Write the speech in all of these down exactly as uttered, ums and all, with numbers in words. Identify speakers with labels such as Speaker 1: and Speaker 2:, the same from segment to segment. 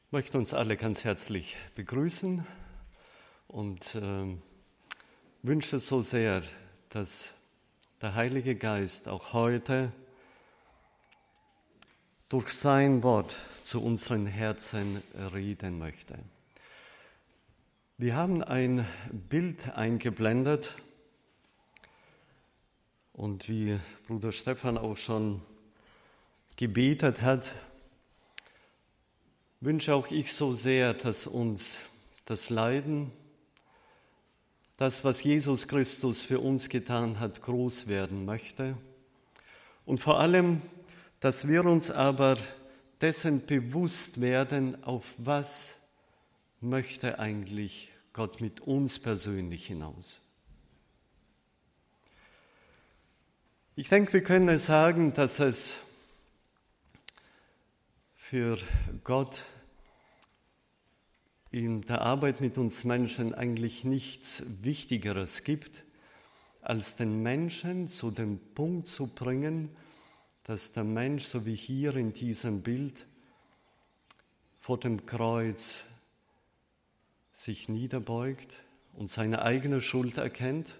Speaker 1: Ich möchte uns alle ganz herzlich begrüßen und äh, wünsche so sehr, dass der Heilige Geist auch heute durch sein Wort zu unseren Herzen reden möchte. Wir haben ein Bild eingeblendet und wie Bruder Stefan auch schon gebetet hat, wünsche auch ich so sehr, dass uns das Leiden, das, was Jesus Christus für uns getan hat, groß werden möchte. Und vor allem, dass wir uns aber dessen bewusst werden, auf was möchte eigentlich Gott mit uns persönlich hinaus. Ich denke, wir können sagen, dass es für Gott in der Arbeit mit uns Menschen eigentlich nichts Wichtigeres gibt, als den Menschen zu dem Punkt zu bringen, dass der Mensch, so wie hier in diesem Bild, vor dem Kreuz sich niederbeugt und seine eigene Schuld erkennt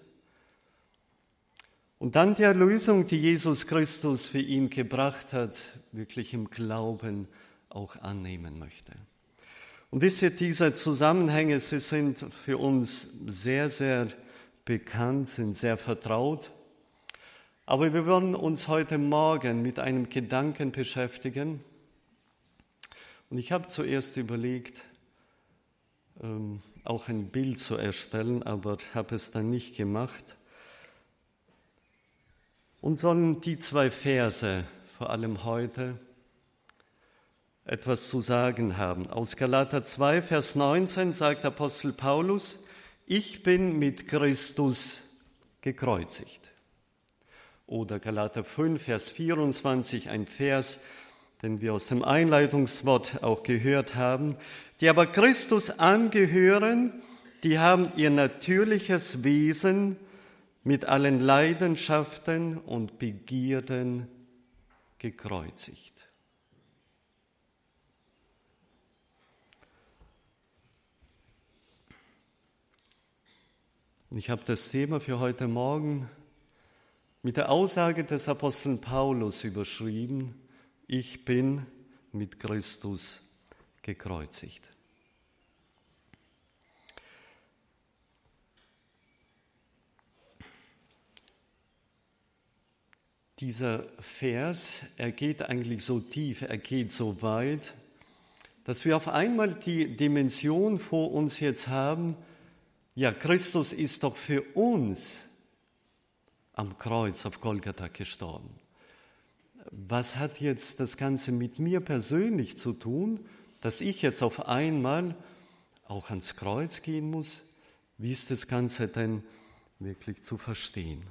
Speaker 1: und dann die Erlösung, die Jesus Christus für ihn gebracht hat, wirklich im Glauben auch annehmen möchte. Und wisst ihr, diese Zusammenhänge, sie sind für uns sehr, sehr bekannt, sind sehr vertraut. Aber wir wollen uns heute Morgen mit einem Gedanken beschäftigen. Und ich habe zuerst überlegt, ähm, auch ein Bild zu erstellen, aber habe es dann nicht gemacht. Und sollen die zwei Verse, vor allem heute, etwas zu sagen haben. Aus Galater zwei, Vers neunzehn sagt Apostel Paulus, ich bin mit Christus gekreuzigt. Oder Galater fünf, Vers vierundzwanzig, ein Vers, den wir aus dem Einleitungswort auch gehört haben, die aber Christus angehören, die haben ihr natürliches Wesen mit allen Leidenschaften und Begierden gekreuzigt. Und ich habe das Thema für heute Morgen mit der Aussage des Aposteln Paulus überschrieben, ich bin mit Christus gekreuzigt. Dieser Vers, er geht eigentlich so tief, er geht so weit, dass wir auf einmal die Dimension vor uns jetzt haben, ja, Christus ist doch für uns am Kreuz auf Golgatha gestorben. Was hat jetzt das Ganze mit mir persönlich zu tun, dass ich jetzt auf einmal auch ans Kreuz gehen muss? Wie ist das Ganze denn wirklich zu verstehen?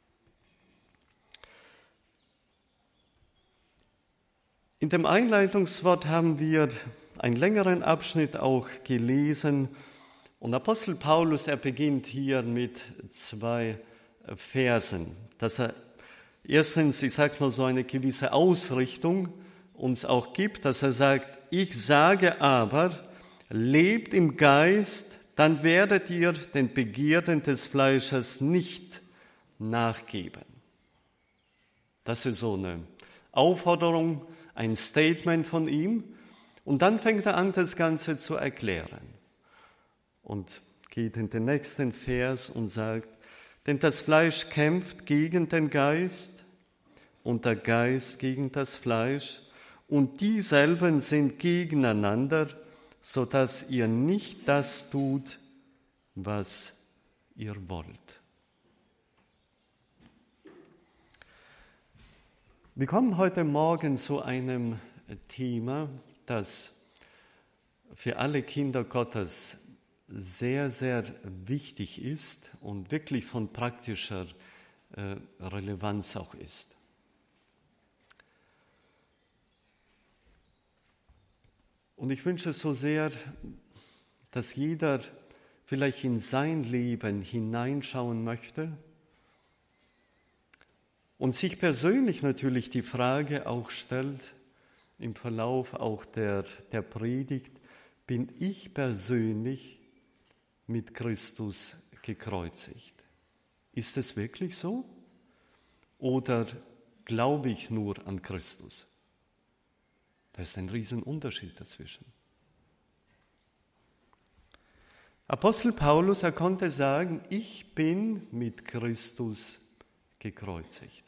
Speaker 1: In dem Einleitungswort haben wir einen längeren Abschnitt auch gelesen. Und Apostel Paulus, er beginnt hier mit zwei Versen, dass er erstens, ich sage mal so eine gewisse Ausrichtung uns auch gibt, dass er sagt, ich sage aber, lebt im Geist, dann werdet ihr den Begierden des Fleisches nicht nachgeben. Das ist so eine Aufforderung, ein Statement von ihm. Und dann fängt er an, das Ganze zu erklären. Und geht in den nächsten Vers und sagt, denn das Fleisch kämpft gegen den Geist und der Geist gegen das Fleisch und dieselben sind gegeneinander, sodass ihr nicht das tut, was ihr wollt. Wir kommen heute Morgen zu einem Thema, das für alle Kinder Gottes sehr, sehr wichtig ist und wirklich von praktischer äh, Relevanz auch ist. Und ich wünsche so sehr, dass jeder vielleicht in sein Leben hineinschauen möchte und sich persönlich natürlich die Frage auch stellt, im Verlauf auch der, der Predigt, bin ich persönlich mit Christus gekreuzigt. Ist es wirklich so? Oder glaube ich nur an Christus? Da ist ein Riesenunterschied dazwischen. Apostel Paulus, er konnte sagen, ich bin mit Christus gekreuzigt.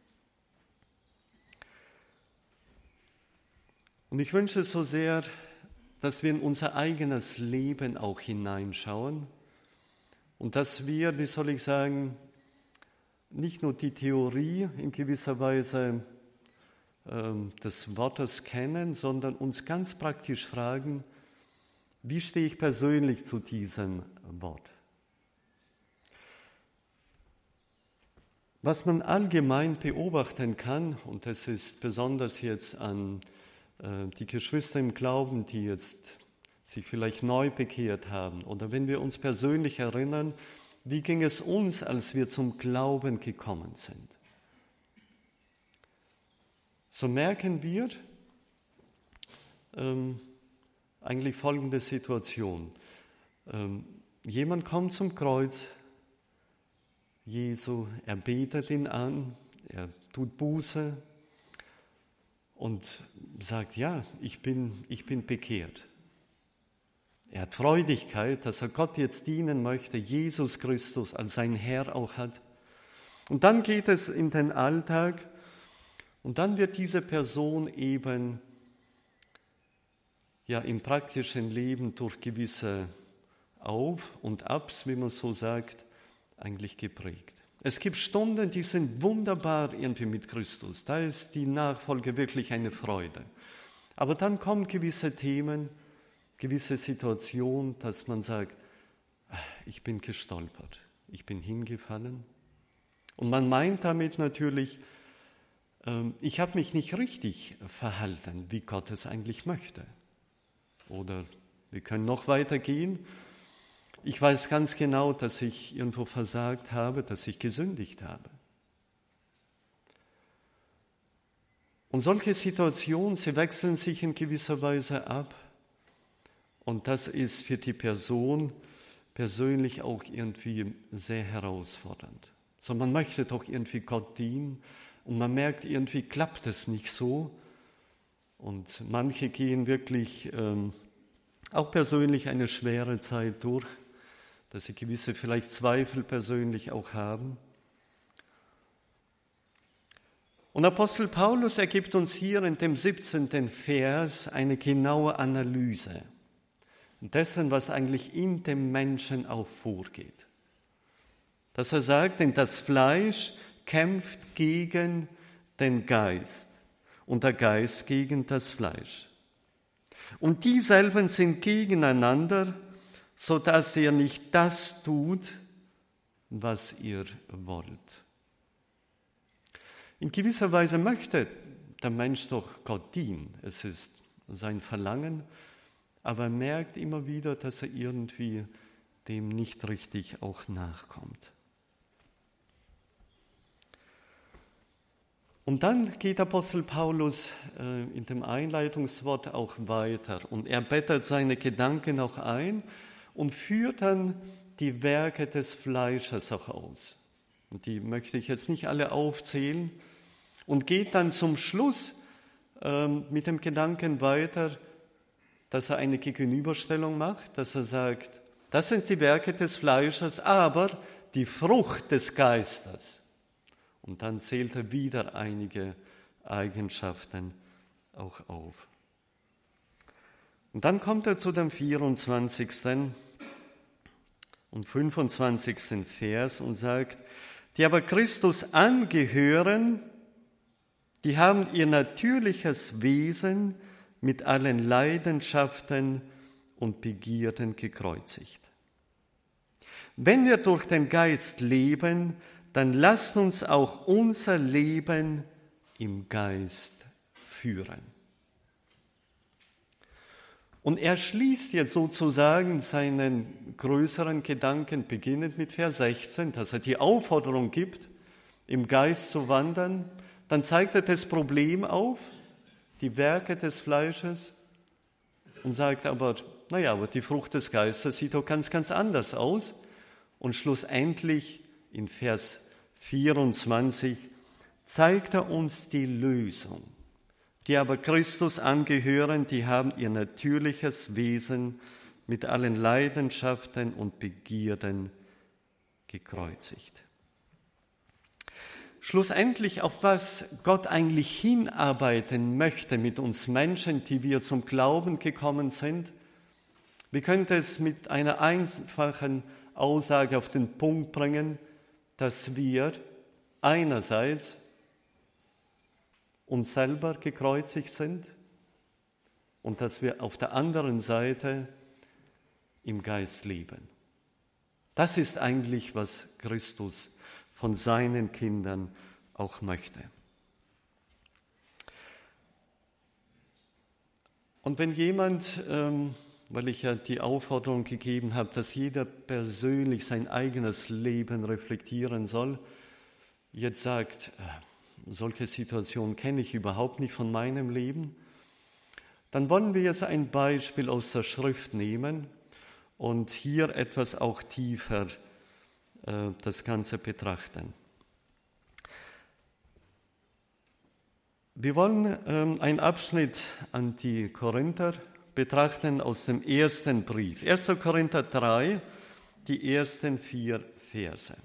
Speaker 1: Und ich wünsche so sehr, dass wir in unser eigenes Leben auch hineinschauen und dass wir, wie soll ich sagen, nicht nur die Theorie in gewisser Weise äh, des Wortes kennen, sondern uns ganz praktisch fragen, wie stehe ich persönlich zu diesem Wort? Was man allgemein beobachten kann, und das ist besonders jetzt an äh, die Geschwister im Glauben, die jetzt sich vielleicht neu bekehrt haben, oder wenn wir uns persönlich erinnern, wie ging es uns, als wir zum Glauben gekommen sind? So merken wir ähm, eigentlich folgende Situation. Ähm, jemand kommt zum Kreuz Jesu, er betet ihn an, er tut Buße und sagt, ja, ich bin, ich bin bekehrt. Er hat Freudigkeit, dass er Gott jetzt dienen möchte, Jesus Christus als sein Herr auch hat. Und dann geht es in den Alltag und dann wird diese Person eben ja im praktischen Leben durch gewisse Auf- und Abs, wie man so sagt, eigentlich geprägt. Es gibt Stunden, die sind wunderbar irgendwie mit Christus. Da ist die Nachfolge wirklich eine Freude. Aber dann kommen gewisse Themen, gewisse Situationen, dass man sagt, ich bin gestolpert, ich bin hingefallen. Und man meint damit natürlich, ich habe mich nicht richtig verhalten, wie Gott es eigentlich möchte. Oder wir können noch weiter gehen. Ich weiß ganz genau, dass ich irgendwo versagt habe, dass ich gesündigt habe. Und solche Situationen, sie wechseln sich in gewisser Weise ab. Und das ist für die Person persönlich auch irgendwie sehr herausfordernd. So, man möchte doch irgendwie Gott dienen und man merkt, irgendwie klappt es nicht so. Und manche gehen wirklich ähm, auch persönlich eine schwere Zeit durch, dass sie gewisse vielleicht Zweifel persönlich auch haben. Und Apostel Paulus ergibt uns hier in dem siebzehnten Vers eine genaue Analyse dessen, was eigentlich in dem Menschen auch vorgeht. Dass er sagt, denn das Fleisch kämpft gegen den Geist und der Geist gegen das Fleisch. Und dieselben sind gegeneinander, sodass ihr nicht das tut, was ihr wollt. In gewisser Weise möchte der Mensch doch Gott dienen. Es ist sein Verlangen, aber er merkt immer wieder, dass er irgendwie dem nicht richtig auch nachkommt. Und dann geht Apostel Paulus äh, in dem Einleitungswort auch weiter und er bettet seine Gedanken auch ein und führt dann die Werke des Fleisches auch aus. Und die möchte ich jetzt nicht alle aufzählen und geht dann zum Schluss äh, mit dem Gedanken weiter, dass er eine Gegenüberstellung macht, dass er sagt, das sind die Werke des Fleisches, aber die Frucht des Geistes. Und dann zählt er wieder einige Eigenschaften auch auf. Und dann kommt er zu dem vierundzwanzigsten und fünfundzwanzigsten Vers und sagt, die aber Christus angehören, die haben ihr natürliches Wesen mit allen Leidenschaften und Begierden gekreuzigt. Wenn wir durch den Geist leben, dann lasst uns auch unser Leben im Geist führen. Und er schließt jetzt sozusagen seinen größeren Gedanken, beginnend mit Vers sechzehn, dass er die Aufforderung gibt, im Geist zu wandern. Dann zeigt er das Problem auf, die Werke des Fleisches und sagt aber, naja, aber die Frucht des Geistes sieht doch ganz, ganz anders aus. Und schlussendlich in Vers vierundzwanzig zeigt er uns die Lösung. Die aber Christus angehören, die haben ihr natürliches Wesen mit allen Leidenschaften und Begierden gekreuzigt. Schlussendlich, auf was Gott eigentlich hinarbeiten möchte mit uns Menschen, die wir zum Glauben gekommen sind, wir können es mit einer einfachen Aussage auf den Punkt bringen, dass wir einerseits uns selber gekreuzigt sind und dass wir auf der anderen Seite im Geist leben. Das ist eigentlich, was Christus von seinen Kindern auch möchte. Und wenn jemand, ähm, weil ich ja die Aufforderung gegeben habe, dass jeder persönlich sein eigenes Leben reflektieren soll, jetzt sagt, äh, solche Situationen kenne ich überhaupt nicht von meinem Leben, dann wollen wir jetzt ein Beispiel aus der Schrift nehmen und hier etwas auch tiefer äh, das Ganze betrachten. Wir wollen ähm, einen Abschnitt an die Korinther betrachten aus dem ersten Brief. erster Korinther drei, die ersten vier Verse.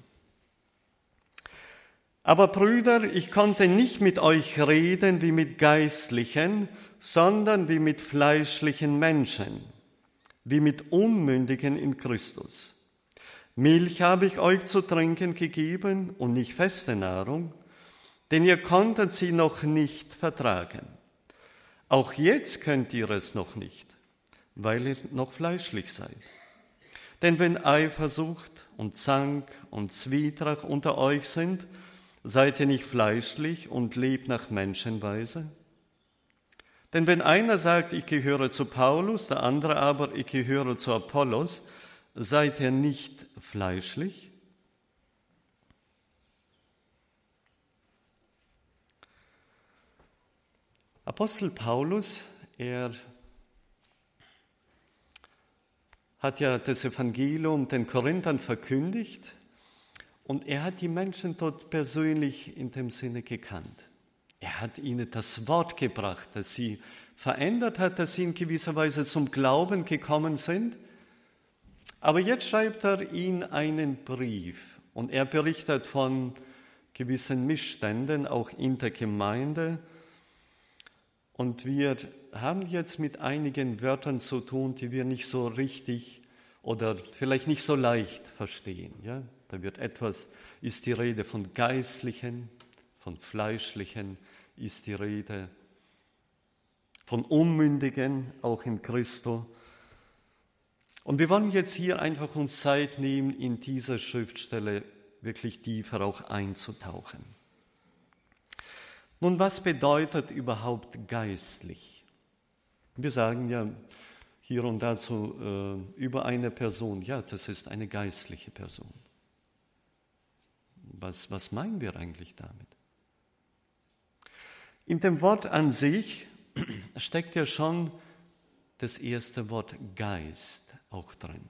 Speaker 1: Aber Brüder, ich konnte nicht mit euch reden wie mit Geistlichen, sondern wie mit fleischlichen Menschen, wie mit Unmündigen in Christus. Milch habe ich euch zu trinken gegeben und nicht feste Nahrung, denn ihr konntet sie noch nicht vertragen. Auch jetzt könnt ihr es noch nicht, weil ihr noch fleischlich seid. Denn wenn Eifersucht und Zank und Zwietracht unter euch sind, seid ihr nicht fleischlich und lebt nach Menschenweise? Denn wenn einer sagt, ich gehöre zu Paulus, der andere aber, ich gehöre zu Apollos, seid ihr nicht fleischlich? Apostel Paulus, er hat ja das Evangelium den Korinthern verkündigt und er hat die Menschen dort persönlich in dem Sinne gekannt. Er hat ihnen das Wort gebracht, das sie verändert hat, dass sie in gewisser Weise zum Glauben gekommen sind. Aber jetzt schreibt er ihnen einen Brief und er berichtet von gewissen Missständen, auch in der Gemeinde. Und wir haben jetzt mit einigen Wörtern zu tun, die wir nicht so richtig oder vielleicht nicht so leicht verstehen. Ja? Da wird etwas, ist die Rede von Geistlichen, von Fleischlichen, ist die Rede von Unmündigen, auch in Christo. Und wir wollen jetzt hier einfach uns Zeit nehmen, in dieser Schriftstelle wirklich tiefer auch einzutauchen. Nun, was bedeutet überhaupt geistlich? Wir sagen ja hier und dazu äh, über eine Person, ja, das ist eine geistliche Person. Was, was meinen wir eigentlich damit? In dem Wort an sich steckt ja schon das erste Wort Geist auch drin.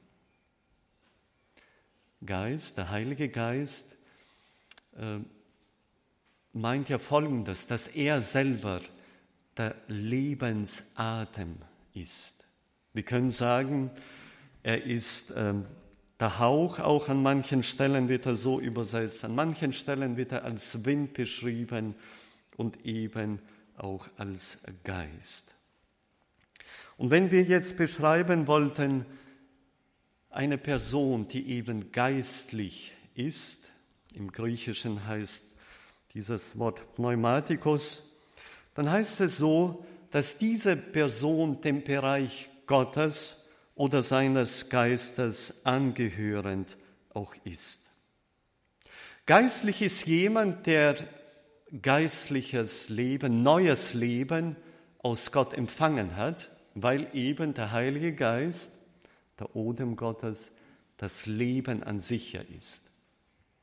Speaker 1: Geist, der Heilige Geist, äh, meint ja Folgendes, dass er selber der Lebensatem ist. Wir können sagen, er ist ähm, der Hauch, auch an manchen Stellen wird er so übersetzt, an manchen Stellen wird er als Wind beschrieben und eben auch als Geist. Und wenn wir jetzt beschreiben wollten, eine Person, die eben geistlich ist, im Griechischen heißt dieses Wort Pneumatikos, dann heißt es so, dass diese Person dem Bereich Gottes oder seines Geistes angehörend auch ist. Geistlich ist jemand, der geistliches Leben, neues Leben aus Gott empfangen hat, weil eben der Heilige Geist, der Odem Gottes, das Leben an sich ja ist.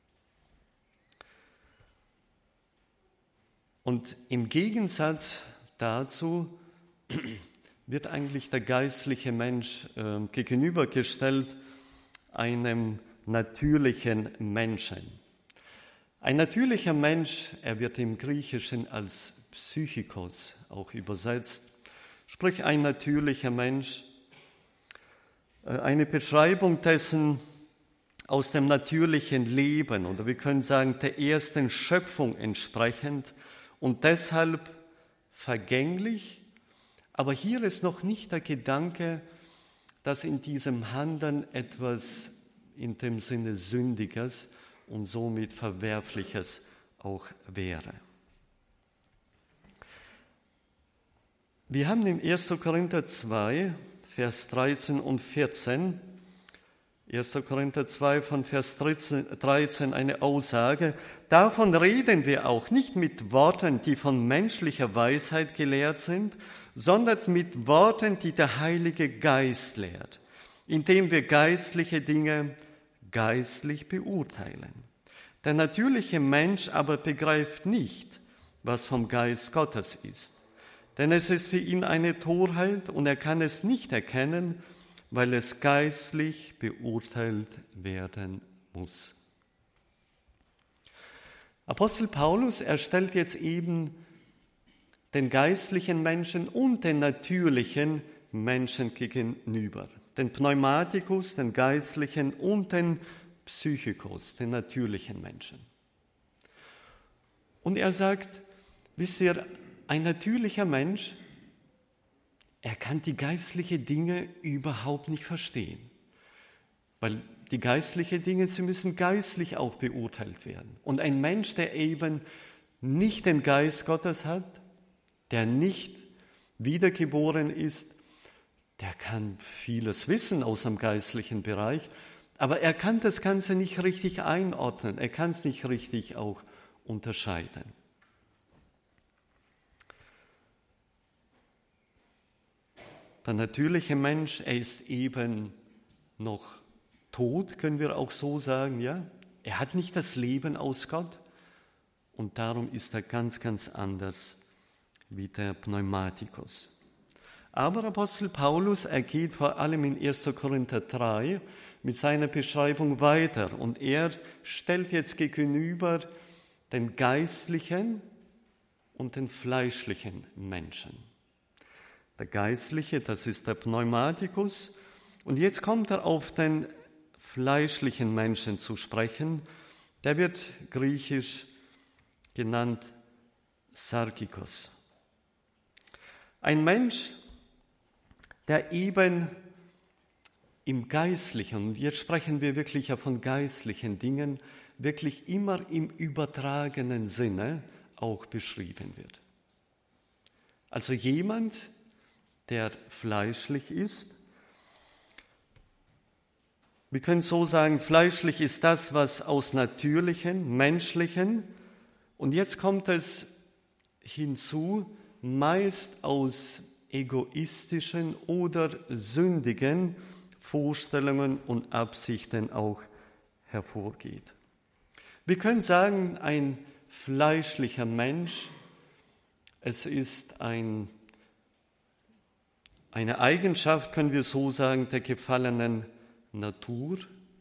Speaker 1: Und im Gegensatz dazu wird eigentlich der geistliche Mensch äh, gegenübergestellt einem natürlichen Menschen. Ein natürlicher Mensch, er wird im Griechischen als Psychikos auch übersetzt, sprich ein natürlicher Mensch, äh, eine Beschreibung dessen aus dem natürlichen Leben oder wir können sagen der ersten Schöpfung entsprechend und deshalb vergänglich. Aber hier ist noch nicht der Gedanke, dass in diesem Handeln etwas in dem Sinne Sündiges und somit Verwerfliches auch wäre. Wir haben in erster Korinther zwei, Vers dreizehn und vierzehn, erster Korinther zwei von Vers dreizehn eine Aussage, davon reden wir auch nicht mit Worten, die von menschlicher Weisheit gelehrt sind, sondern mit Worten, die der Heilige Geist lehrt, indem wir geistliche Dinge geistlich beurteilen. Der natürliche Mensch aber begreift nicht, was vom Geist Gottes ist, denn es ist für ihn eine Torheit und er kann es nicht erkennen, weil es geistlich beurteilt werden muss. Apostel Paulus, er stellt jetzt eben den geistlichen Menschen und den natürlichen Menschen gegenüber. Den Pneumatikus, den geistlichen und den Psychikos, den natürlichen Menschen. Und er sagt, wisst ihr, ein natürlicher Mensch, er kann die geistlichen Dinge überhaupt nicht verstehen. Weil die geistlichen Dinge, sie müssen geistlich auch beurteilt werden. Und ein Mensch, der eben nicht den Geist Gottes hat, der nicht wiedergeboren ist, der kann vieles wissen aus dem geistlichen Bereich, aber er kann das Ganze nicht richtig einordnen, er kann es nicht richtig auch unterscheiden. Der natürliche Mensch, er ist eben noch tot, können wir auch so sagen, ja? Er hat nicht das Leben aus Gott und darum ist er ganz, ganz anders wie der Pneumatikus. Aber Apostel Paulus, er geht vor allem in erster Korinther drei mit seiner Beschreibung weiter und er stellt jetzt gegenüber den geistlichen und den fleischlichen Menschen. Der geistliche, das ist der Pneumatikus und jetzt kommt er auf den fleischlichen Menschen zu sprechen. Der wird griechisch genannt Sarkikos. Ein Mensch, der eben im Geistlichen, und jetzt sprechen wir wirklich ja von geistlichen Dingen, wirklich immer im übertragenen Sinne auch beschrieben wird. Also jemand, der fleischlich ist. Wir können so sagen, fleischlich ist das, was aus natürlichen, menschlichen, und jetzt kommt es hinzu, meist aus egoistischen oder sündigen Vorstellungen und Absichten auch hervorgeht. Wir können sagen, ein fleischlicher Mensch, es ist ein, eine Eigenschaft, können wir so sagen, der gefallenen Natur,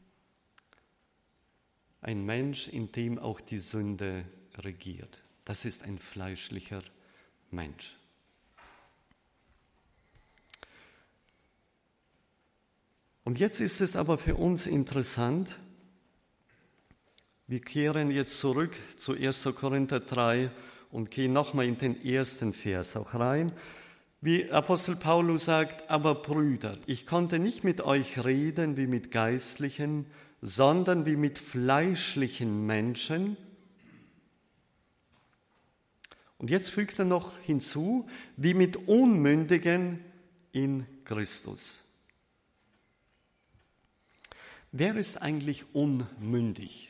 Speaker 1: ein Mensch, in dem auch die Sünde regiert. Das ist ein fleischlicher Mensch. Und jetzt ist es aber für uns interessant, wir kehren jetzt zurück zu erster Korinther drei und gehen nochmal in den ersten Vers auch rein. Wie Apostel Paulus sagt, aber Brüder, ich konnte nicht mit euch reden wie mit geistlichen, sondern wie mit fleischlichen Menschen. Und jetzt fügt er noch hinzu, wie mit Unmündigen in Christus. Wer ist eigentlich unmündig?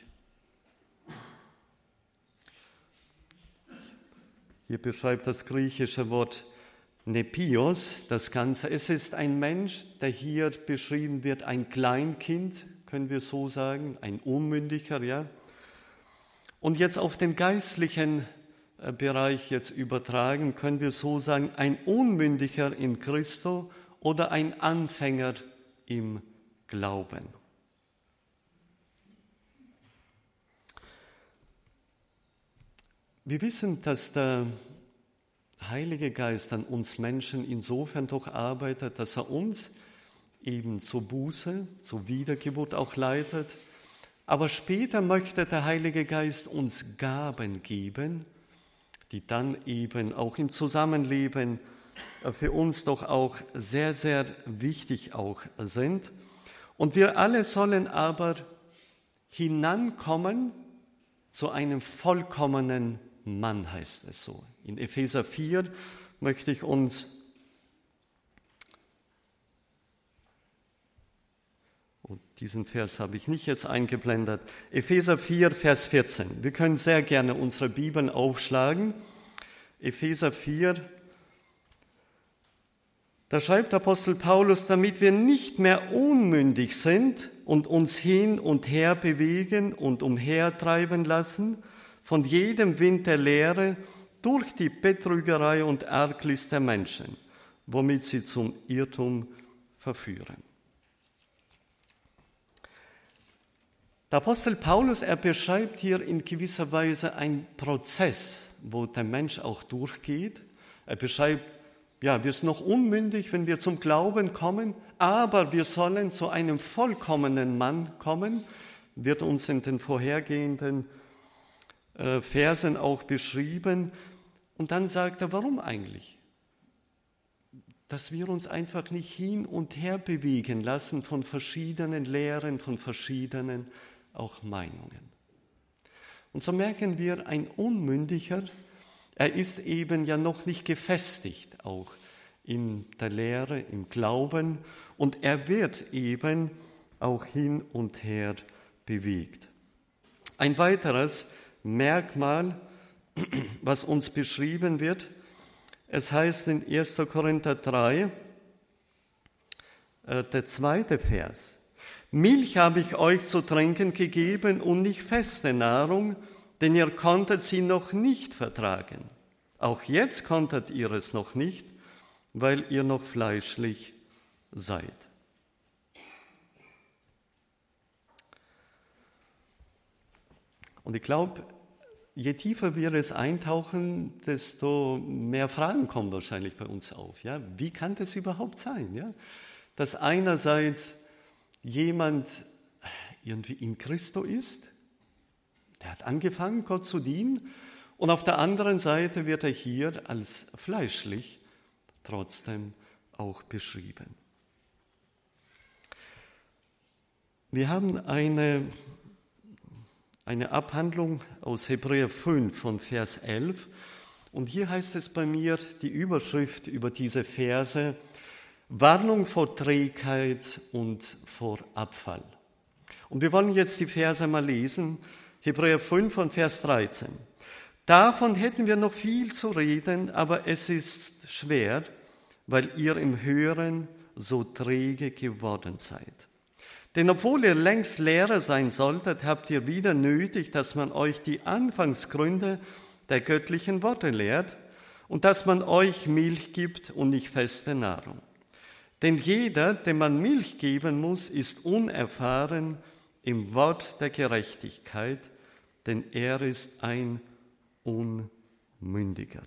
Speaker 1: Hier beschreibt das griechische Wort Nepios das Ganze. Es ist ein Mensch, der hier beschrieben wird, ein Kleinkind, können wir so sagen, ein Unmündiger, ja. Und jetzt auf den geistlichen Bereich jetzt übertragen, können wir so sagen, ein Unmündiger in Christo oder ein Anfänger im Glauben. Wir wissen, dass der Heilige Geist an uns Menschen insofern doch arbeitet, dass er uns eben zur Buße, zur Wiedergeburt auch leitet. Aber später möchte der Heilige Geist uns Gaben geben, die dann eben auch im Zusammenleben für uns doch auch sehr, sehr wichtig auch sind. Und wir alle sollen aber hinankommen zu einem vollkommenen Mann, heißt es so. In Epheser vier möchte ich uns und diesen Vers habe ich nicht jetzt eingeblendet. Epheser vier, Vers vierzehn. Wir können sehr gerne unsere Bibeln aufschlagen. Epheser vier, da schreibt Apostel Paulus, damit wir nicht mehr unmündig sind und uns hin und her bewegen und umhertreiben lassen von jedem Wind der Lehre durch die Betrügerei und Arglist der Menschen, womit sie zum Irrtum verführen. Der Apostel Paulus, er beschreibt hier in gewisser Weise einen Prozess, wo der Mensch auch durchgeht. Er beschreibt, ja, wir sind noch unmündig, wenn wir zum Glauben kommen, aber wir sollen zu einem vollkommenen Mann kommen, wird uns in den vorhergehenden äh, Versen auch beschrieben. Und dann sagt er, warum eigentlich? Dass wir uns einfach nicht hin und her bewegen lassen von verschiedenen Lehren, von verschiedenen auch Meinungen. Und so merken wir, ein Unmündiger, er ist eben ja noch nicht gefestigt, auch in der Lehre, im Glauben, und er wird eben auch hin und her bewegt. Ein weiteres Merkmal, was uns beschrieben wird, es heißt in erster Korinther drei, äh, der zweite Vers, Milch habe ich euch zu trinken gegeben und nicht feste Nahrung, denn ihr konntet sie noch nicht vertragen. Auch jetzt konntet ihr es noch nicht, weil ihr noch fleischlich seid. Und ich glaube, je tiefer wir es eintauchen, desto mehr Fragen kommen wahrscheinlich bei uns auf. Ja? Wie kann das überhaupt sein? Ja? Dass einerseits jemand irgendwie in Christo ist, der hat angefangen, Gott zu dienen, und auf der anderen Seite wird er hier als fleischlich trotzdem auch beschrieben. Wir haben eine, eine Abhandlung aus Hebräer fünf von Vers elf, und hier heißt es bei mir, die Überschrift über diese Verse, Warnung vor Trägheit und vor Abfall. Und wir wollen jetzt die Verse mal lesen, Hebräer fünf von Vers dreizehn. Davon hätten wir noch viel zu reden, aber es ist schwer, weil ihr im Hören so träge geworden seid. Denn obwohl ihr längst Lehrer sein solltet, habt ihr wieder nötig, dass man euch die Anfangsgründe der göttlichen Worte lehrt und dass man euch Milch gibt und nicht feste Nahrung. Denn jeder, dem man Milch geben muss, ist unerfahren im Wort der Gerechtigkeit, denn er ist ein Unmündiger.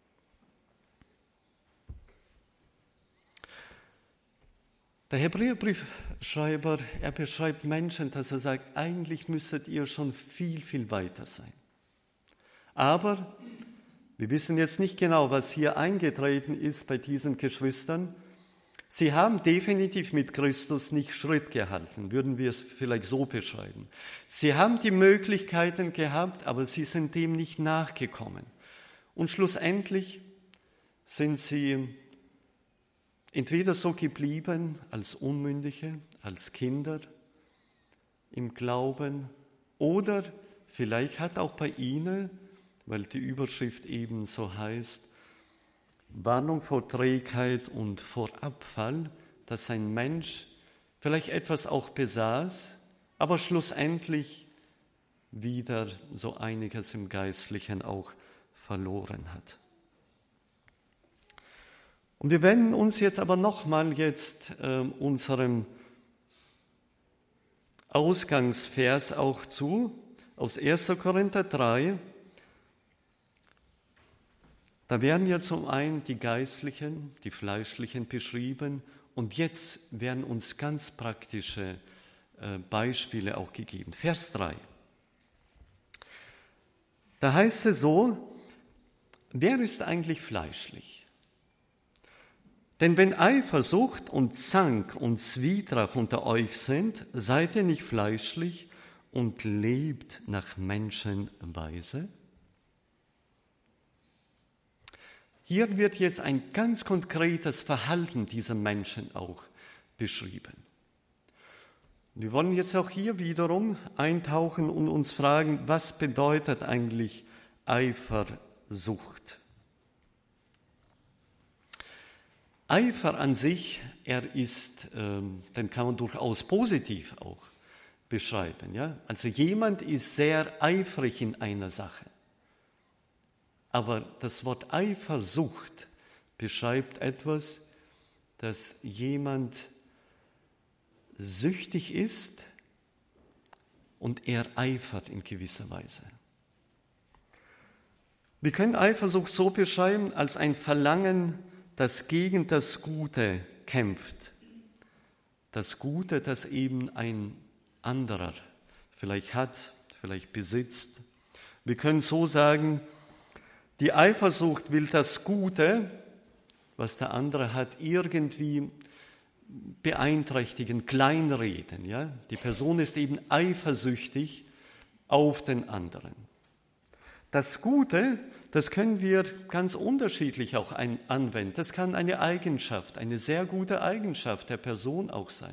Speaker 1: Der Hebräerbriefschreiber, er beschreibt Menschen, dass er sagt, eigentlich müsstet ihr schon viel, viel weiter sein. Aber wir wissen jetzt nicht genau, was hier eingetreten ist bei diesen Geschwistern. Sie haben definitiv mit Christus nicht Schritt gehalten, würden wir es vielleicht so beschreiben. Sie haben die Möglichkeiten gehabt, aber sie sind dem nicht nachgekommen. Und schlussendlich sind sie entweder so geblieben als Unmündige, als Kinder im Glauben, oder vielleicht hat auch bei ihnen, weil die Überschrift eben so heißt, Warnung vor Trägheit und vor Abfall, dass ein Mensch vielleicht etwas auch besaß, aber schlussendlich wieder so einiges im Geistlichen auch verloren hat. Und wir wenden uns jetzt aber nochmal jetzt äh, unserem Ausgangsvers auch zu, aus erster Korinther drei. Da werden ja zum einen die Geistlichen, die Fleischlichen beschrieben und jetzt werden uns ganz praktische äh, Beispiele auch gegeben. Vers drei. Da heißt es so, wer ist eigentlich fleischlich? Denn wenn Eifersucht und Zank und Zwietracht unter euch sind, seid ihr nicht fleischlich und lebt nach Menschenweise? Hier wird jetzt ein ganz konkretes Verhalten dieser Menschen auch beschrieben. Wir wollen jetzt auch hier wiederum eintauchen und uns fragen, was bedeutet eigentlich Eifersucht? Eifer an sich, er ist, ähm, den kann man durchaus positiv auch beschreiben. Ja? Also jemand ist sehr eifrig in einer Sache. Aber das Wort Eifersucht beschreibt etwas, dass jemand süchtig ist und er eifert in gewisser Weise. Wir können Eifersucht so beschreiben als ein Verlangen, das gegen das Gute kämpft. Das Gute, das eben ein anderer vielleicht hat, vielleicht besitzt. Wir können so sagen, die Eifersucht will das Gute, was der andere hat, irgendwie beeinträchtigen, kleinreden. Ja? Die Person ist eben eifersüchtig auf den anderen. Das Gute, das können wir ganz unterschiedlich auch ein, anwenden. Das kann eine Eigenschaft, eine sehr gute Eigenschaft der Person auch sein.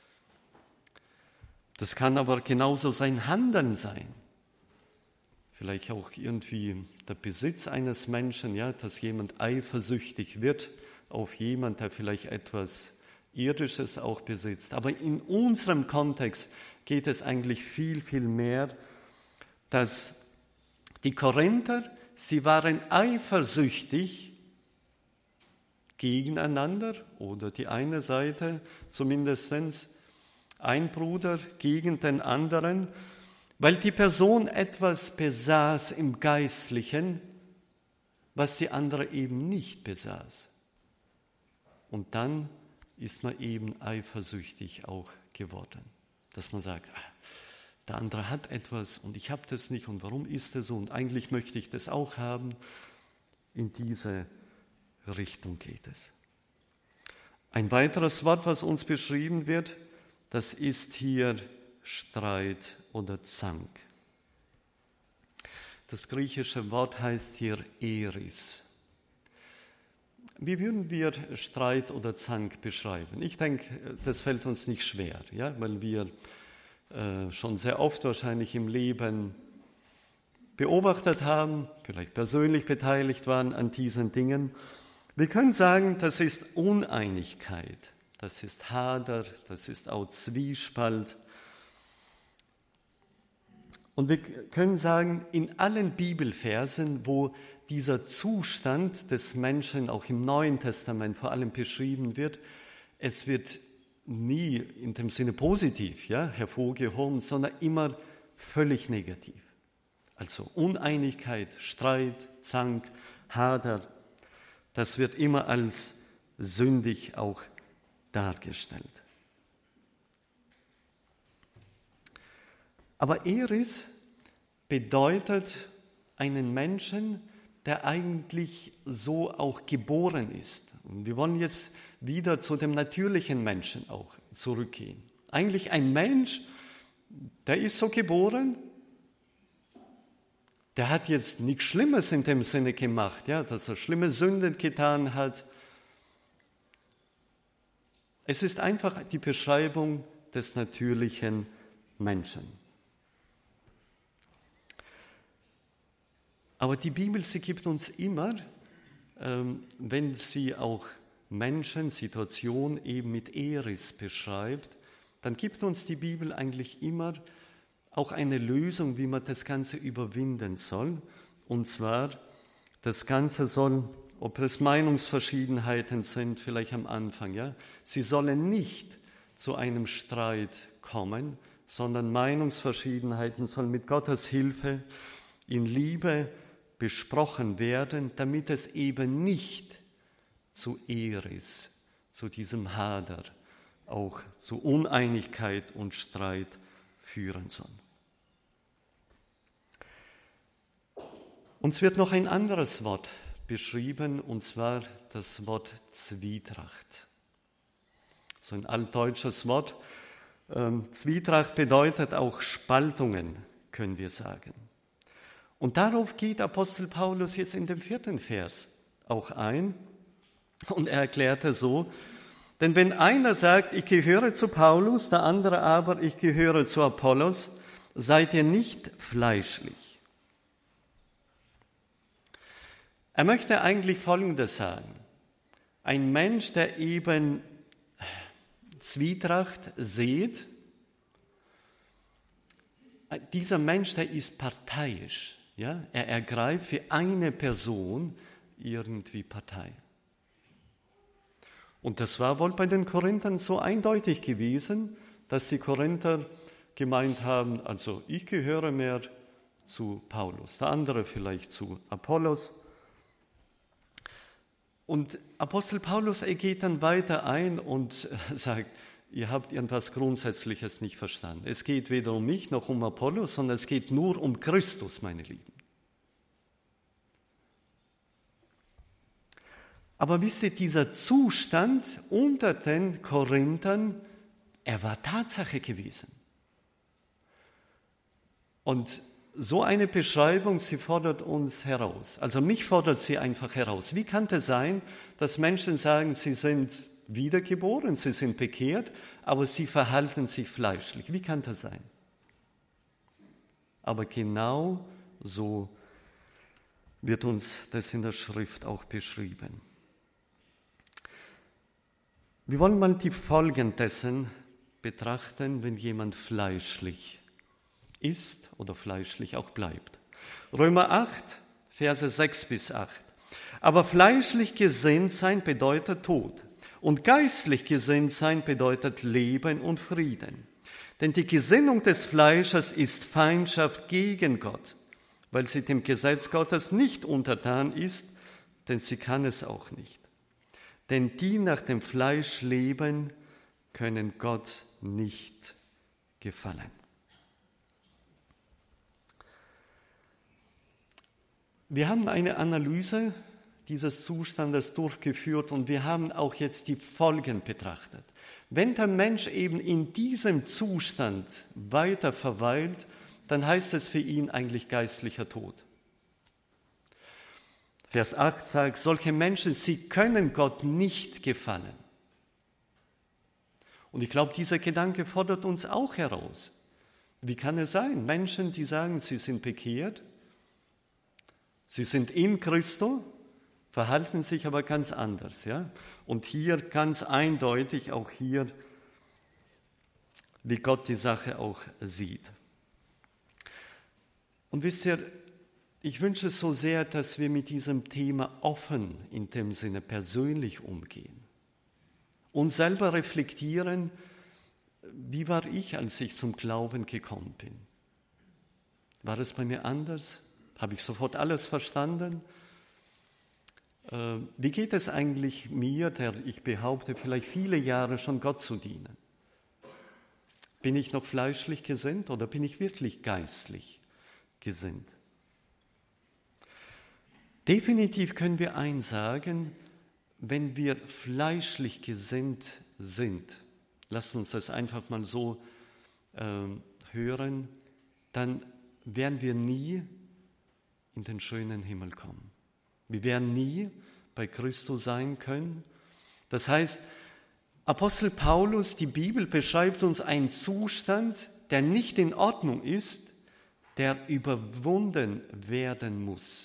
Speaker 1: Das kann aber genauso sein Handeln sein. Vielleicht auch irgendwie der Besitz eines Menschen, ja, dass jemand eifersüchtig wird auf jemand, der vielleicht etwas Irdisches auch besitzt. Aber in unserem Kontext geht es eigentlich viel, viel mehr, dass die Korinther, sie waren eifersüchtig gegeneinander oder die eine Seite zumindest, ein Bruder gegen den anderen, weil die Person etwas besaß im Geistlichen, was die andere eben nicht besaß. Und dann ist man eben eifersüchtig auch geworden, dass man sagt, der andere hat etwas und ich habe das nicht und warum ist das so und eigentlich möchte ich das auch haben. In diese Richtung geht es. Ein weiteres Wort, was uns beschrieben wird, das ist hier Streit oder Zank. Das griechische Wort heißt hier Eris. Wie würden wir Streit oder Zank beschreiben? Ich denke, das fällt uns nicht schwer, ja, weil wir äh, schon sehr oft wahrscheinlich im Leben beobachtet haben, vielleicht persönlich beteiligt waren an diesen Dingen. Wir können sagen, das ist Uneinigkeit, das ist Hader, das ist auch Zwiespalt. Und wir können sagen, in allen Bibelversen, wo dieser Zustand des Menschen auch im Neuen Testament vor allem beschrieben wird, es wird nie in dem Sinne positiv, ja, hervorgehoben, sondern immer völlig negativ. Also Uneinigkeit, Streit, Zank, Hader, das wird immer als sündig auch dargestellt. Aber Eris bedeutet einen Menschen, der eigentlich so auch geboren ist. Und wir wollen jetzt wieder zu dem natürlichen Menschen auch zurückgehen. Eigentlich ein Mensch, der ist so geboren, der hat jetzt nichts Schlimmes in dem Sinne gemacht, ja, dass er schlimme Sünden getan hat. Es ist einfach die Beschreibung des natürlichen Menschen. Aber die Bibel, sie gibt uns immer, ähm, wenn sie auch Menschen, Situationen eben mit Eris beschreibt, dann gibt uns die Bibel eigentlich immer auch eine Lösung, wie man das Ganze überwinden soll. Und zwar Das Ganze soll, ob es Meinungsverschiedenheiten sind, vielleicht am Anfang, ja, sie sollen nicht zu einem Streit kommen, sondern Meinungsverschiedenheiten sollen mit Gottes Hilfe in Liebe besprochen werden, damit es eben nicht zu Eris, zu diesem Hader, auch zu Uneinigkeit und Streit führen soll. Uns wird noch ein anderes Wort beschrieben, und zwar das Wort Zwietracht. So ein altdeutsches Wort. Ähm, Zwietracht bedeutet auch Spaltungen, können wir sagen. Und darauf geht Apostel Paulus jetzt in dem vierten Vers auch ein. Und er erklärte so: Denn wenn einer sagt, ich gehöre zu Paulus, der andere aber, ich gehöre zu Apollos, seid ihr nicht fleischlich. Er möchte eigentlich Folgendes sagen: Ein Mensch, der eben Zwietracht sieht, dieser Mensch, der ist parteiisch. Ja? Er ergreift für eine Person irgendwie Partei. Und das war wohl bei den Korinthern so eindeutig gewesen, dass die Korinther gemeint haben, also ich gehöre mehr zu Paulus, der andere vielleicht zu Apollos. Und Apostel Paulus, er geht dann weiter ein und sagt, ihr habt irgendwas Grundsätzliches nicht verstanden. Es geht weder um mich noch um Apollos, sondern es geht nur um Christus, meine Lieben. Aber wisst ihr, dieser Zustand unter den Korinthern, er war Tatsache gewesen. Und so eine Beschreibung, sie fordert uns heraus. Also mich fordert sie einfach heraus. Wie kann es sein, dass Menschen sagen, sie sind wiedergeboren, sie sind bekehrt, aber sie verhalten sich fleischlich? Wie kann das sein? Aber genau so wird uns das in der Schrift auch beschrieben. Wir wollen mal die Folgen dessen betrachten, wenn jemand fleischlich ist oder fleischlich auch bleibt. Römer acht, Verse sechs bis acht. Aber fleischlich gesinnt sein bedeutet Tod und geistlich gesinnt sein bedeutet Leben und Frieden. Denn die Gesinnung des Fleisches ist Feindschaft gegen Gott, weil sie dem Gesetz Gottes nicht untertan ist, denn sie kann es auch nicht. Denn die nach dem Fleisch leben, können Gott nicht gefallen. Wir haben eine Analyse dieses Zustandes durchgeführt und wir haben auch jetzt die Folgen betrachtet. Wenn der Mensch eben in diesem Zustand weiter verweilt, dann heißt es für ihn eigentlich geistlicher Tod. Vers acht sagt, solche Menschen, sie können Gott nicht gefallen. Und ich glaube, dieser Gedanke fordert uns auch heraus. Wie kann es sein? Menschen, die sagen, sie sind bekehrt, sie sind in Christo, verhalten sich aber ganz anders. Ja? Und hier ganz eindeutig, auch hier, wie Gott die Sache auch sieht. Und wisst ihr, ich wünsche so sehr, dass wir mit diesem Thema offen, in dem Sinne persönlich umgehen. Und selber reflektieren, wie war ich, als ich zum Glauben gekommen bin? War es bei mir anders? Habe ich sofort alles verstanden? Äh, wie geht es eigentlich mir, der ich behaupte, vielleicht viele Jahre schon Gott zu dienen? Bin ich noch fleischlich gesinnt oder bin ich wirklich geistlich gesinnt? Definitiv können wir eins sagen, wenn wir fleischlich gesinnt sind, lasst uns das einfach mal so äh, hören, dann werden wir nie in den schönen Himmel kommen. Wir werden nie bei Christus sein können. Das heißt, Apostel Paulus, die Bibel beschreibt uns einen Zustand, der nicht in Ordnung ist, der überwunden werden muss.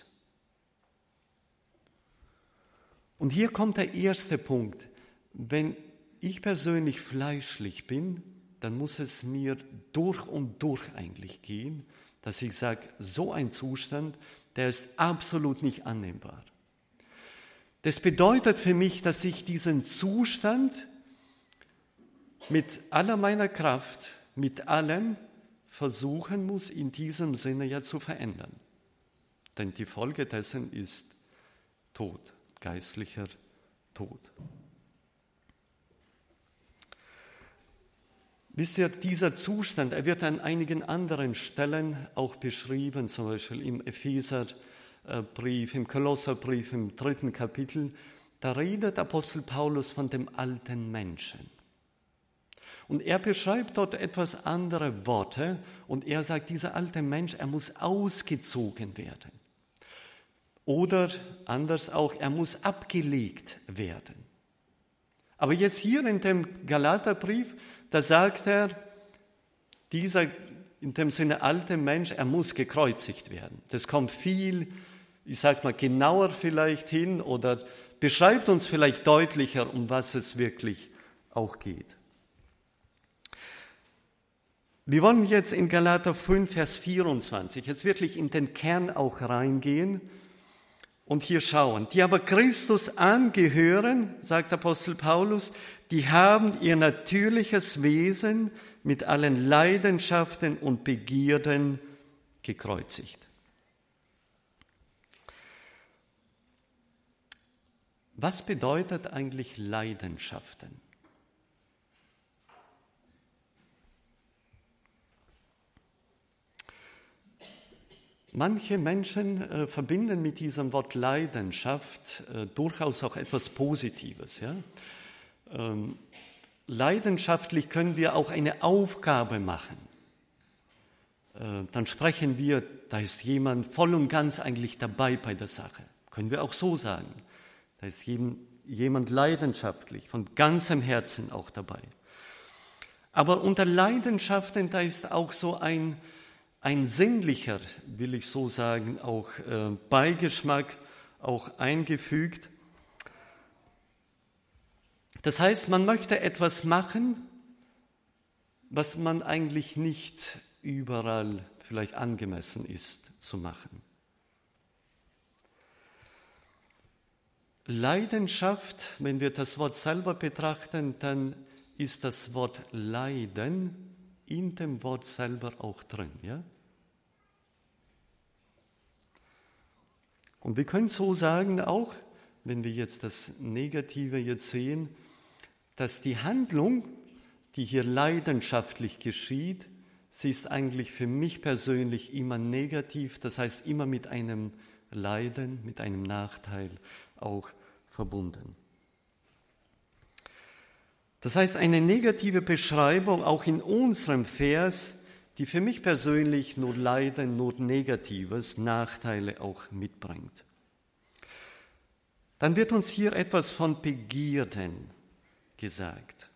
Speaker 1: Und hier kommt der erste Punkt. Wenn ich persönlich fleischlich bin, dann muss es mir durch und durch eigentlich gehen, dass ich sage, so ein Zustand, der ist absolut nicht annehmbar. Das bedeutet für mich, dass ich diesen Zustand mit aller meiner Kraft, mit allem versuchen muss, in diesem Sinne ja zu verändern. Denn die Folge dessen ist Tod, geistlicher Tod. Wisst ihr, dieser Zustand, er wird an einigen anderen Stellen auch beschrieben, zum Beispiel im Epheserbrief, im Kolosserbrief, im dritten Kapitel. Da redet Apostel Paulus von dem alten Menschen. Und er beschreibt dort etwas andere Worte und er sagt, dieser alte Mensch, er muss ausgezogen werden. Oder anders auch, er muss abgelegt werden. Aber jetzt hier in dem Galaterbrief, da sagt er, dieser in dem Sinne alte Mensch, er muss gekreuzigt werden. Das kommt viel, ich sage mal genauer vielleicht hin oder beschreibt uns vielleicht deutlicher, um was es wirklich auch geht. Wir wollen jetzt in Galater fünf, Vers vierundzwanzig, jetzt wirklich in den Kern auch reingehen und hier schauen. Die aber Christus angehören, sagt Apostel Paulus, die haben ihr natürliches Wesen mit allen Leidenschaften und Begierden gekreuzigt. Was bedeutet eigentlich Leidenschaften? Manche Menschen äh, verbinden mit diesem Wort Leidenschaft äh, durchaus auch etwas Positives. Ja? Ähm, leidenschaftlich können wir auch eine Aufgabe machen. Äh, dann sprechen wir, da ist jemand voll und ganz eigentlich dabei bei der Sache. Können wir auch so sagen. Da ist jemand leidenschaftlich, von ganzem Herzen auch dabei. Aber unter Leidenschaften, da ist auch so ein Ein sinnlicher, will ich so sagen, auch äh, Beigeschmack auch eingefügt. Das heißt, man möchte etwas machen, was man eigentlich nicht überall vielleicht angemessen ist zu machen. Leidenschaft, wenn wir das Wort selber betrachten, dann ist das Wort Leiden in dem Wort selber auch drin, ja? Und wir können so sagen auch, wenn wir jetzt das Negative jetzt sehen, dass die Handlung, die hier leidenschaftlich geschieht, sie ist eigentlich für mich persönlich immer negativ, das heißt immer mit einem Leiden, mit einem Nachteil auch verbunden. Das heißt, eine negative Beschreibung auch in unserem Vers, die für mich persönlich nur Leiden, nur Negatives, Nachteile auch mitbringt. Dann wird uns hier etwas von Begierden gesagt.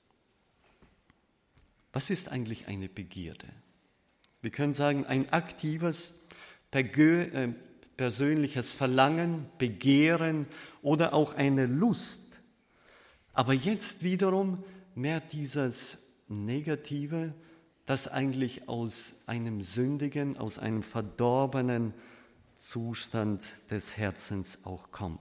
Speaker 1: Was ist eigentlich eine Begierde? Wir können sagen, ein aktives, persönliches Verlangen, Begehren oder auch eine Lust. Aber jetzt wiederum mehr dieses Negative, das eigentlich aus einem sündigen, aus einem verdorbenen Zustand des Herzens auch kommt.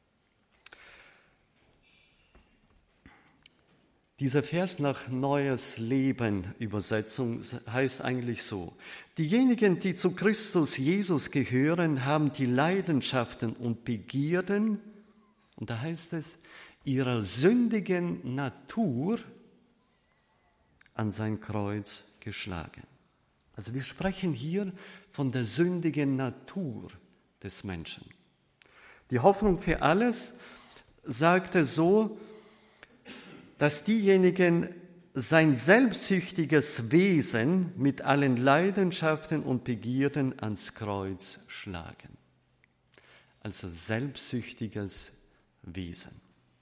Speaker 1: Dieser Vers nach Neues Leben Übersetzung heißt eigentlich so: Diejenigen, die zu Christus Jesus gehören, haben die Leidenschaften und Begierden, und da heißt es, ihrer sündigen Natur an sein Kreuz geschlagen. Also wir sprechen hier von der sündigen Natur des Menschen. Die Hoffnung für alles sagte so, dass diejenigen sein selbstsüchtiges Wesen mit allen Leidenschaften und Begierden ans Kreuz schlagen. Also selbstsüchtiges Wesen.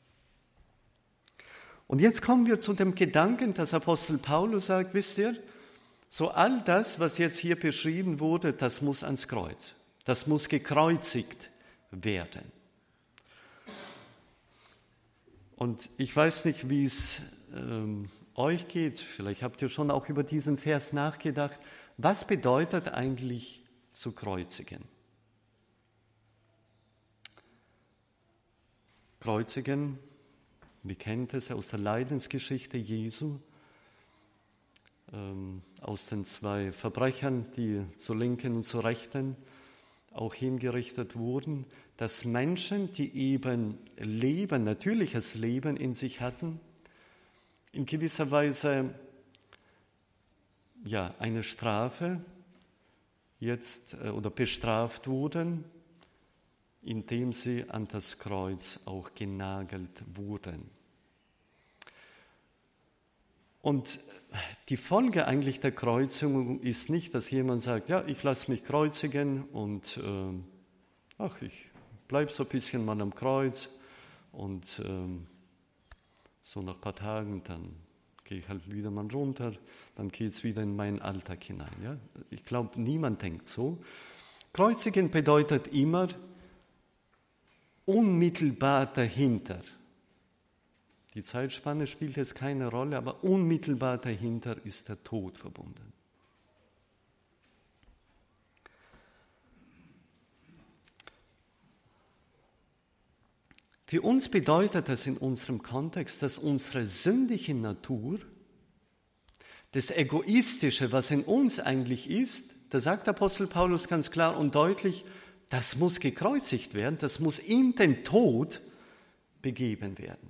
Speaker 1: Und jetzt kommen wir zu dem Gedanken, dass Apostel Paulus sagt, wisst ihr, so all das, was jetzt hier beschrieben wurde, das muss ans Kreuz. Das muss gekreuzigt werden. Und ich weiß nicht, wie es ähm, euch geht, vielleicht habt ihr schon auch über diesen Vers nachgedacht, was bedeutet eigentlich zu kreuzigen? Kreuzigen, wir kennen es aus der Leidensgeschichte Jesu, ähm, aus den zwei Verbrechern, die zur Linken und zur Rechten auch hingerichtet wurden, dass Menschen, die eben Leben, natürliches Leben in sich hatten, in gewisser Weise ja, eine Strafe jetzt äh, oder bestraft wurden, indem sie an das Kreuz auch genagelt wurden. Und die Folge eigentlich der Kreuzigung ist nicht, dass jemand sagt, ja, ich lasse mich kreuzigen und äh, ach, ich bleibe so ein bisschen mal am Kreuz und äh, so nach ein paar Tagen, dann gehe ich halt wieder mal runter, dann geht es wieder in meinen Alltag hinein. Ja? Ich glaube, niemand denkt so. Kreuzigen bedeutet immer unmittelbar dahinter. Die Zeitspanne spielt jetzt keine Rolle, aber unmittelbar dahinter ist der Tod verbunden. Für uns bedeutet das in unserem Kontext, dass unsere sündige Natur, das Egoistische, was in uns eigentlich ist, da sagt Apostel Paulus ganz klar und deutlich, das muss gekreuzigt werden, das muss in den Tod begeben werden.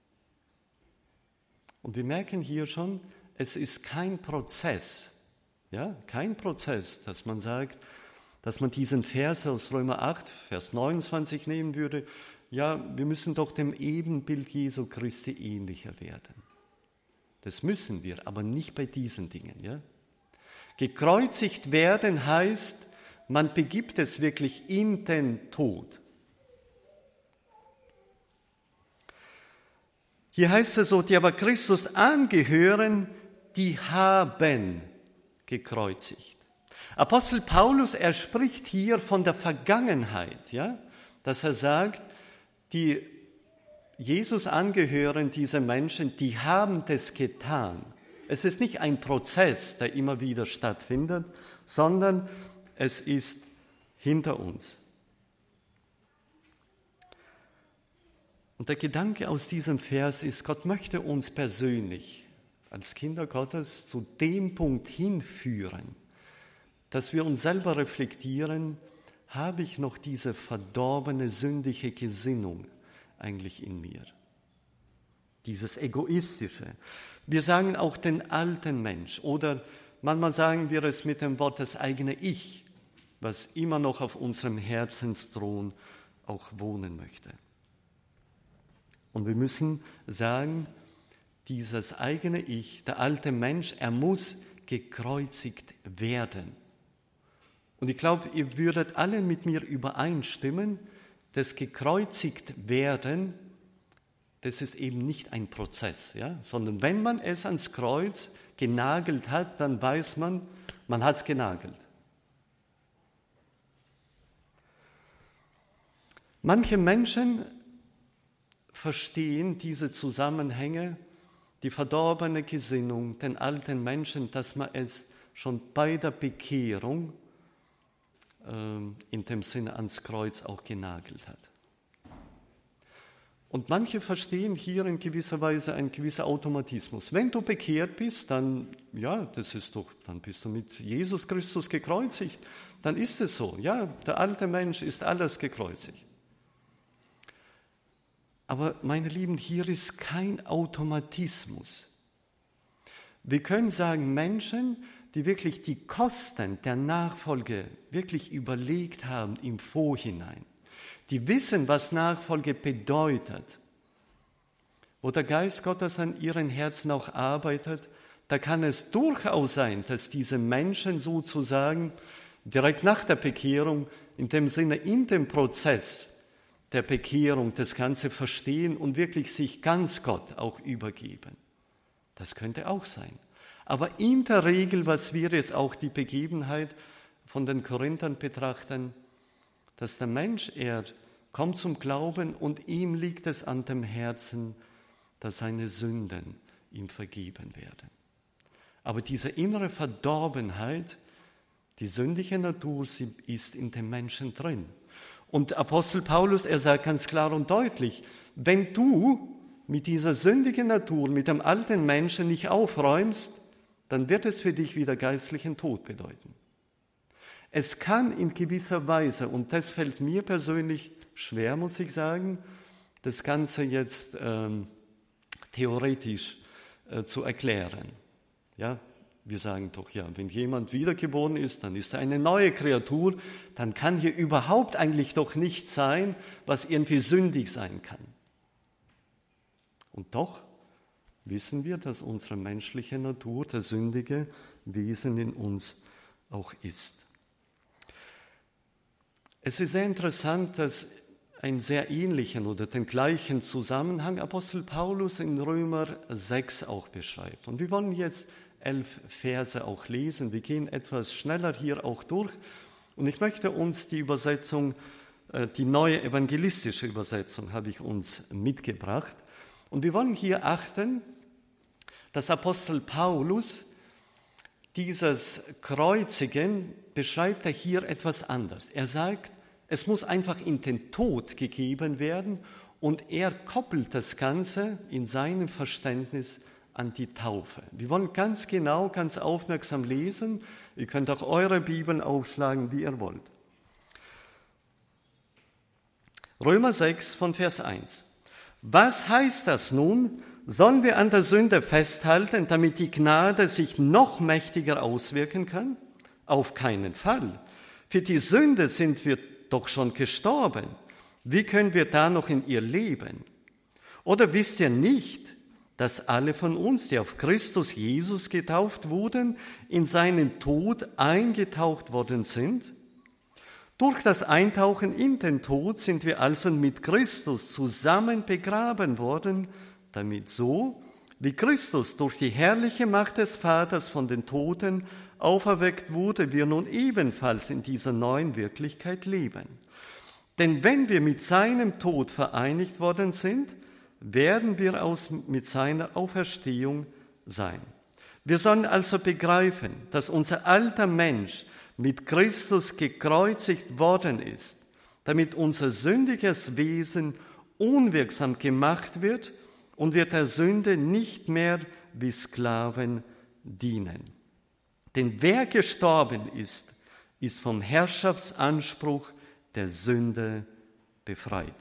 Speaker 1: Und wir merken hier schon, es ist kein Prozess, ja, kein Prozess, dass man sagt, dass man diesen Vers aus Römer acht, Vers neunundzwanzig nehmen würde, ja, wir müssen doch dem Ebenbild Jesu Christi ähnlicher werden. Das müssen wir, aber nicht bei diesen Dingen. Ja? Gekreuzigt werden heißt, man begibt es wirklich in den Tod. Hier heißt es so, die aber Christus angehören, die haben gekreuzigt. Apostel Paulus, er spricht hier von der Vergangenheit, ja, dass er sagt, die Jesus angehören, diese Menschen, die haben das getan. Es ist nicht ein Prozess, der immer wieder stattfindet, sondern es ist hinter uns. Und der Gedanke aus diesem Vers ist, Gott möchte uns persönlich als Kinder Gottes zu dem Punkt hinführen, dass wir uns selber reflektieren, habe ich noch diese verdorbene, sündige Gesinnung eigentlich in mir? Dieses Egoistische. Wir sagen auch den alten Mensch oder manchmal sagen wir es mit dem Wort das eigene Ich, was immer noch auf unserem Herzensthron auch wohnen möchte. Und wir müssen sagen, dieses eigene Ich, der alte Mensch, er muss gekreuzigt werden. Und ich glaube, ihr würdet alle mit mir übereinstimmen, das gekreuzigt werden, das ist eben nicht ein Prozess, ja? Sondern wenn man es ans Kreuz genagelt hat, dann weiß man, man hat es genagelt. Manche Menschen verstehen diese Zusammenhänge, die verdorbene Gesinnung, den alten Menschen, dass man es schon bei der Bekehrung in dem Sinne ans Kreuz auch genagelt hat. Und manche verstehen hier in gewisser Weise einen gewissen Automatismus. Wenn du bekehrt bist, dann, ja, das ist doch, dann bist du mit Jesus Christus gekreuzigt. Dann ist es so, ja, der alte Mensch ist alles gekreuzigt. Aber meine Lieben, hier ist kein Automatismus. Wir können sagen, Menschen, die wirklich die Kosten der Nachfolge wirklich überlegt haben im Vorhinein, die wissen, was Nachfolge bedeutet, wo der Geist Gottes an ihren Herzen auch arbeitet, da kann es durchaus sein, dass diese Menschen sozusagen direkt nach der Bekehrung, in dem Sinne in dem Prozess der Bekehrung das Ganze verstehen und wirklich sich ganz Gott auch übergeben. Das könnte auch sein. Aber in der Regel, was wir jetzt auch die Begebenheit von den Korinthern betrachten, dass der Mensch, er kommt zum Glauben und ihm liegt es an dem Herzen, dass seine Sünden ihm vergeben werden. Aber diese innere Verdorbenheit, die sündige Natur, sie ist in dem Menschen drin. Und Apostel Paulus, er sagt ganz klar und deutlich, wenn du mit dieser sündigen Natur, mit dem alten Menschen nicht aufräumst, dann wird es für dich wieder geistlichen Tod bedeuten. Es kann in gewisser Weise, und das fällt mir persönlich schwer, muss ich sagen, das Ganze jetzt ähm, theoretisch äh, zu erklären. Ja, wir sagen doch, ja, wenn jemand wiedergeboren ist, dann ist er eine neue Kreatur, dann kann hier überhaupt eigentlich doch nichts sein, was irgendwie sündig sein kann. Und doch wissen wir, dass unsere menschliche Natur, das sündige Wesen in uns auch ist. Es ist sehr interessant, dass einen sehr ähnlichen oder den gleichen Zusammenhang Apostel Paulus in Römer sechs auch beschreibt. Und wir wollen jetzt elf Verse auch lesen. Wir gehen etwas schneller hier auch durch. Und ich möchte uns die Übersetzung, die neue evangelistische Übersetzung habe ich uns mitgebracht. Und wir wollen hier achten, dass Apostel Paulus dieses Kreuzigen beschreibt er hier etwas anders. Er sagt, es muss einfach in den Tod gegeben werden und er koppelt das Ganze in seinem Verständnis an die Taufe. Wir wollen ganz genau, ganz aufmerksam lesen. Ihr könnt auch eure Bibeln aufschlagen, wie ihr wollt. Römer sechs von Vers eins. Was heißt das nun? Sollen wir an der Sünde festhalten, damit die Gnade sich noch mächtiger auswirken kann? Auf keinen Fall. Für die Sünde sind wir doch schon gestorben. Wie können wir da noch in ihr leben? Oder wisst ihr nicht, dass alle von uns, die auf Christus Jesus getauft wurden, in seinen Tod eingetaucht worden sind? Durch das Eintauchen in den Tod sind wir also mit Christus zusammen begraben worden, damit so, wie Christus durch die herrliche Macht des Vaters von den Toten auferweckt wurde, wir nun ebenfalls in dieser neuen Wirklichkeit leben. Denn wenn wir mit seinem Tod vereinigt worden sind, werden wir aus, mit seiner Auferstehung sein. Wir sollen also begreifen, dass unser alter Mensch mit Christus gekreuzigt worden ist, damit unser sündiges Wesen unwirksam gemacht wird und wir der Sünde nicht mehr wie Sklaven dienen. Denn wer gestorben ist, ist vom Herrschaftsanspruch der Sünde befreit.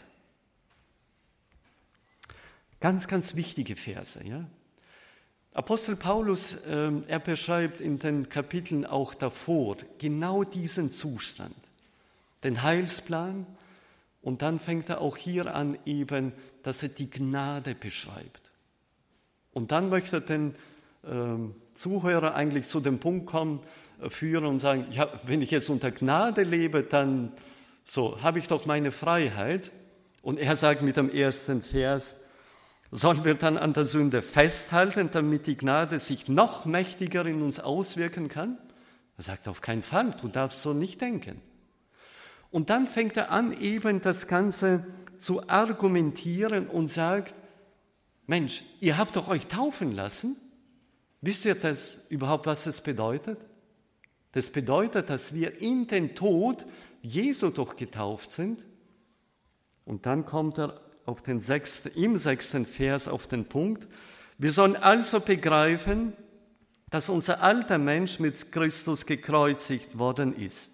Speaker 1: Ganz, ganz wichtige Verse, ja. Apostel Paulus, äh, er beschreibt in den Kapiteln auch davor genau diesen Zustand, den Heilsplan. Und dann fängt er auch hier an eben, dass er die Gnade beschreibt. Und dann möchte er den äh, Zuhörer eigentlich zu dem Punkt kommen, äh, führen und sagen, ja, wenn ich jetzt unter Gnade lebe, dann so habe ich doch meine Freiheit. Und er sagt mit dem ersten Vers, sollen wir dann an der Sünde festhalten, damit die Gnade sich noch mächtiger in uns auswirken kann? Er sagt, auf keinen Fall, du darfst so nicht denken. Und dann fängt er an, eben das Ganze zu argumentieren und sagt, Mensch, ihr habt doch euch taufen lassen. Wisst ihr das überhaupt, was das bedeutet? Das bedeutet, dass wir in den Tod Jesu doch getauft sind. Und dann kommt er auf den sechsten, im sechsten Vers auf den Punkt. Wir sollen also begreifen, dass unser alter Mensch mit Christus gekreuzigt worden ist,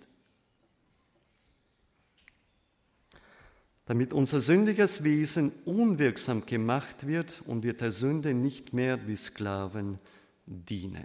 Speaker 1: damit unser sündiges Wesen unwirksam gemacht wird und wir der Sünde nicht mehr wie Sklaven dienen.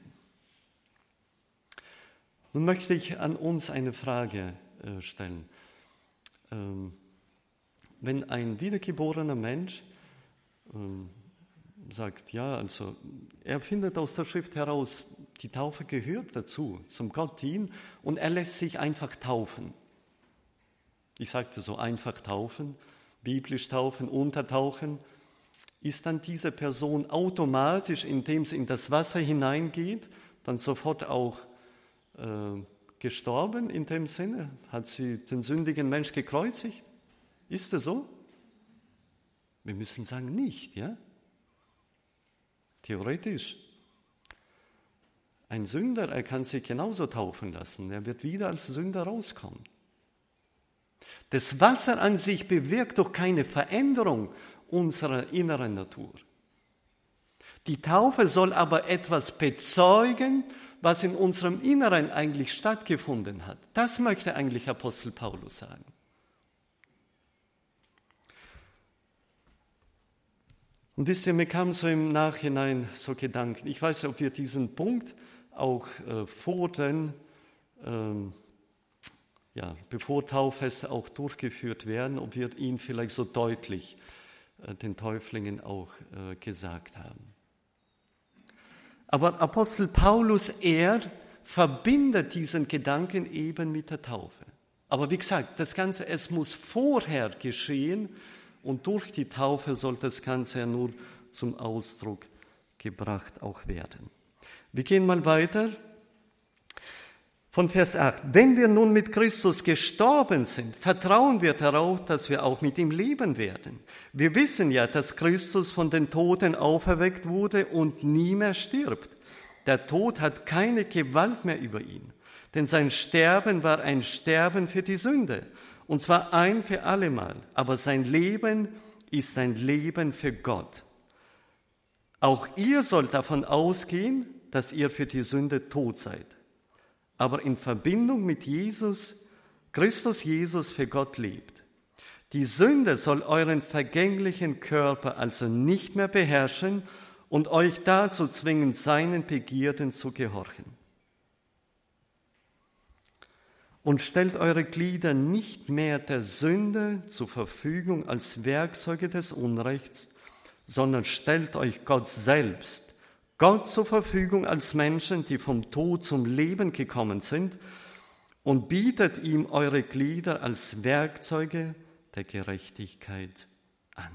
Speaker 1: Nun möchte ich an uns eine Frage äh, stellen. Ähm, Wenn ein wiedergeborener Mensch ähm, sagt, ja, also er findet aus der Schrift heraus, die Taufe gehört dazu, zum Gott dienen, und er lässt sich einfach taufen. Ich sagte so einfach taufen, biblisch taufen, untertauchen, ist dann diese Person automatisch, indem sie in das Wasser hineingeht, dann sofort auch äh, gestorben in dem Sinne? Hat sie den sündigen Mensch gekreuzigt? Ist das so? Wir müssen sagen, nicht, ja? Theoretisch. Ein Sünder, er kann sich genauso taufen lassen. Er wird wieder als Sünder rauskommen. Das Wasser an sich bewirkt doch keine Veränderung unserer inneren Natur. Die Taufe soll aber etwas bezeugen, was in unserem Inneren eigentlich stattgefunden hat. Das möchte eigentlich Apostel Paulus sagen. Und wisst ihr, mir kamen so im Nachhinein so Gedanken. Ich weiß nicht, ob wir diesen Punkt auch äh, vor den, ähm, ja, bevor Tauffeste auch durchgeführt werden, ob wir ihn vielleicht so deutlich äh, den Täuflingen auch äh, gesagt haben. Aber Apostel Paulus, er verbindet diesen Gedanken eben mit der Taufe. Aber wie gesagt, das Ganze, es muss vorher geschehen und durch die Taufe soll das Ganze ja nur zum Ausdruck gebracht auch werden. Wir gehen mal weiter. Von Vers acht. Wenn wir nun mit Christus gestorben sind, vertrauen wir darauf, dass wir auch mit ihm leben werden. Wir wissen ja, dass Christus von den Toten auferweckt wurde und nie mehr stirbt. Der Tod hat keine Gewalt mehr über ihn, denn sein Sterben war ein Sterben für die Sünde, und zwar ein für allemal. Aber sein Leben ist ein Leben für Gott. Auch ihr sollt davon ausgehen, dass ihr für die Sünde tot seid, aber in Verbindung mit Jesus, Christus Jesus für Gott lebt. Die Sünde soll euren vergänglichen Körper also nicht mehr beherrschen und euch dazu zwingen, seinen Begierden zu gehorchen. Und stellt eure Glieder nicht mehr der Sünde zur Verfügung als Werkzeuge des Unrechts, sondern stellt euch Gott selbst, Gott zur Verfügung als Menschen, die vom Tod zum Leben gekommen sind, und bietet ihm eure Glieder als Werkzeuge der Gerechtigkeit an.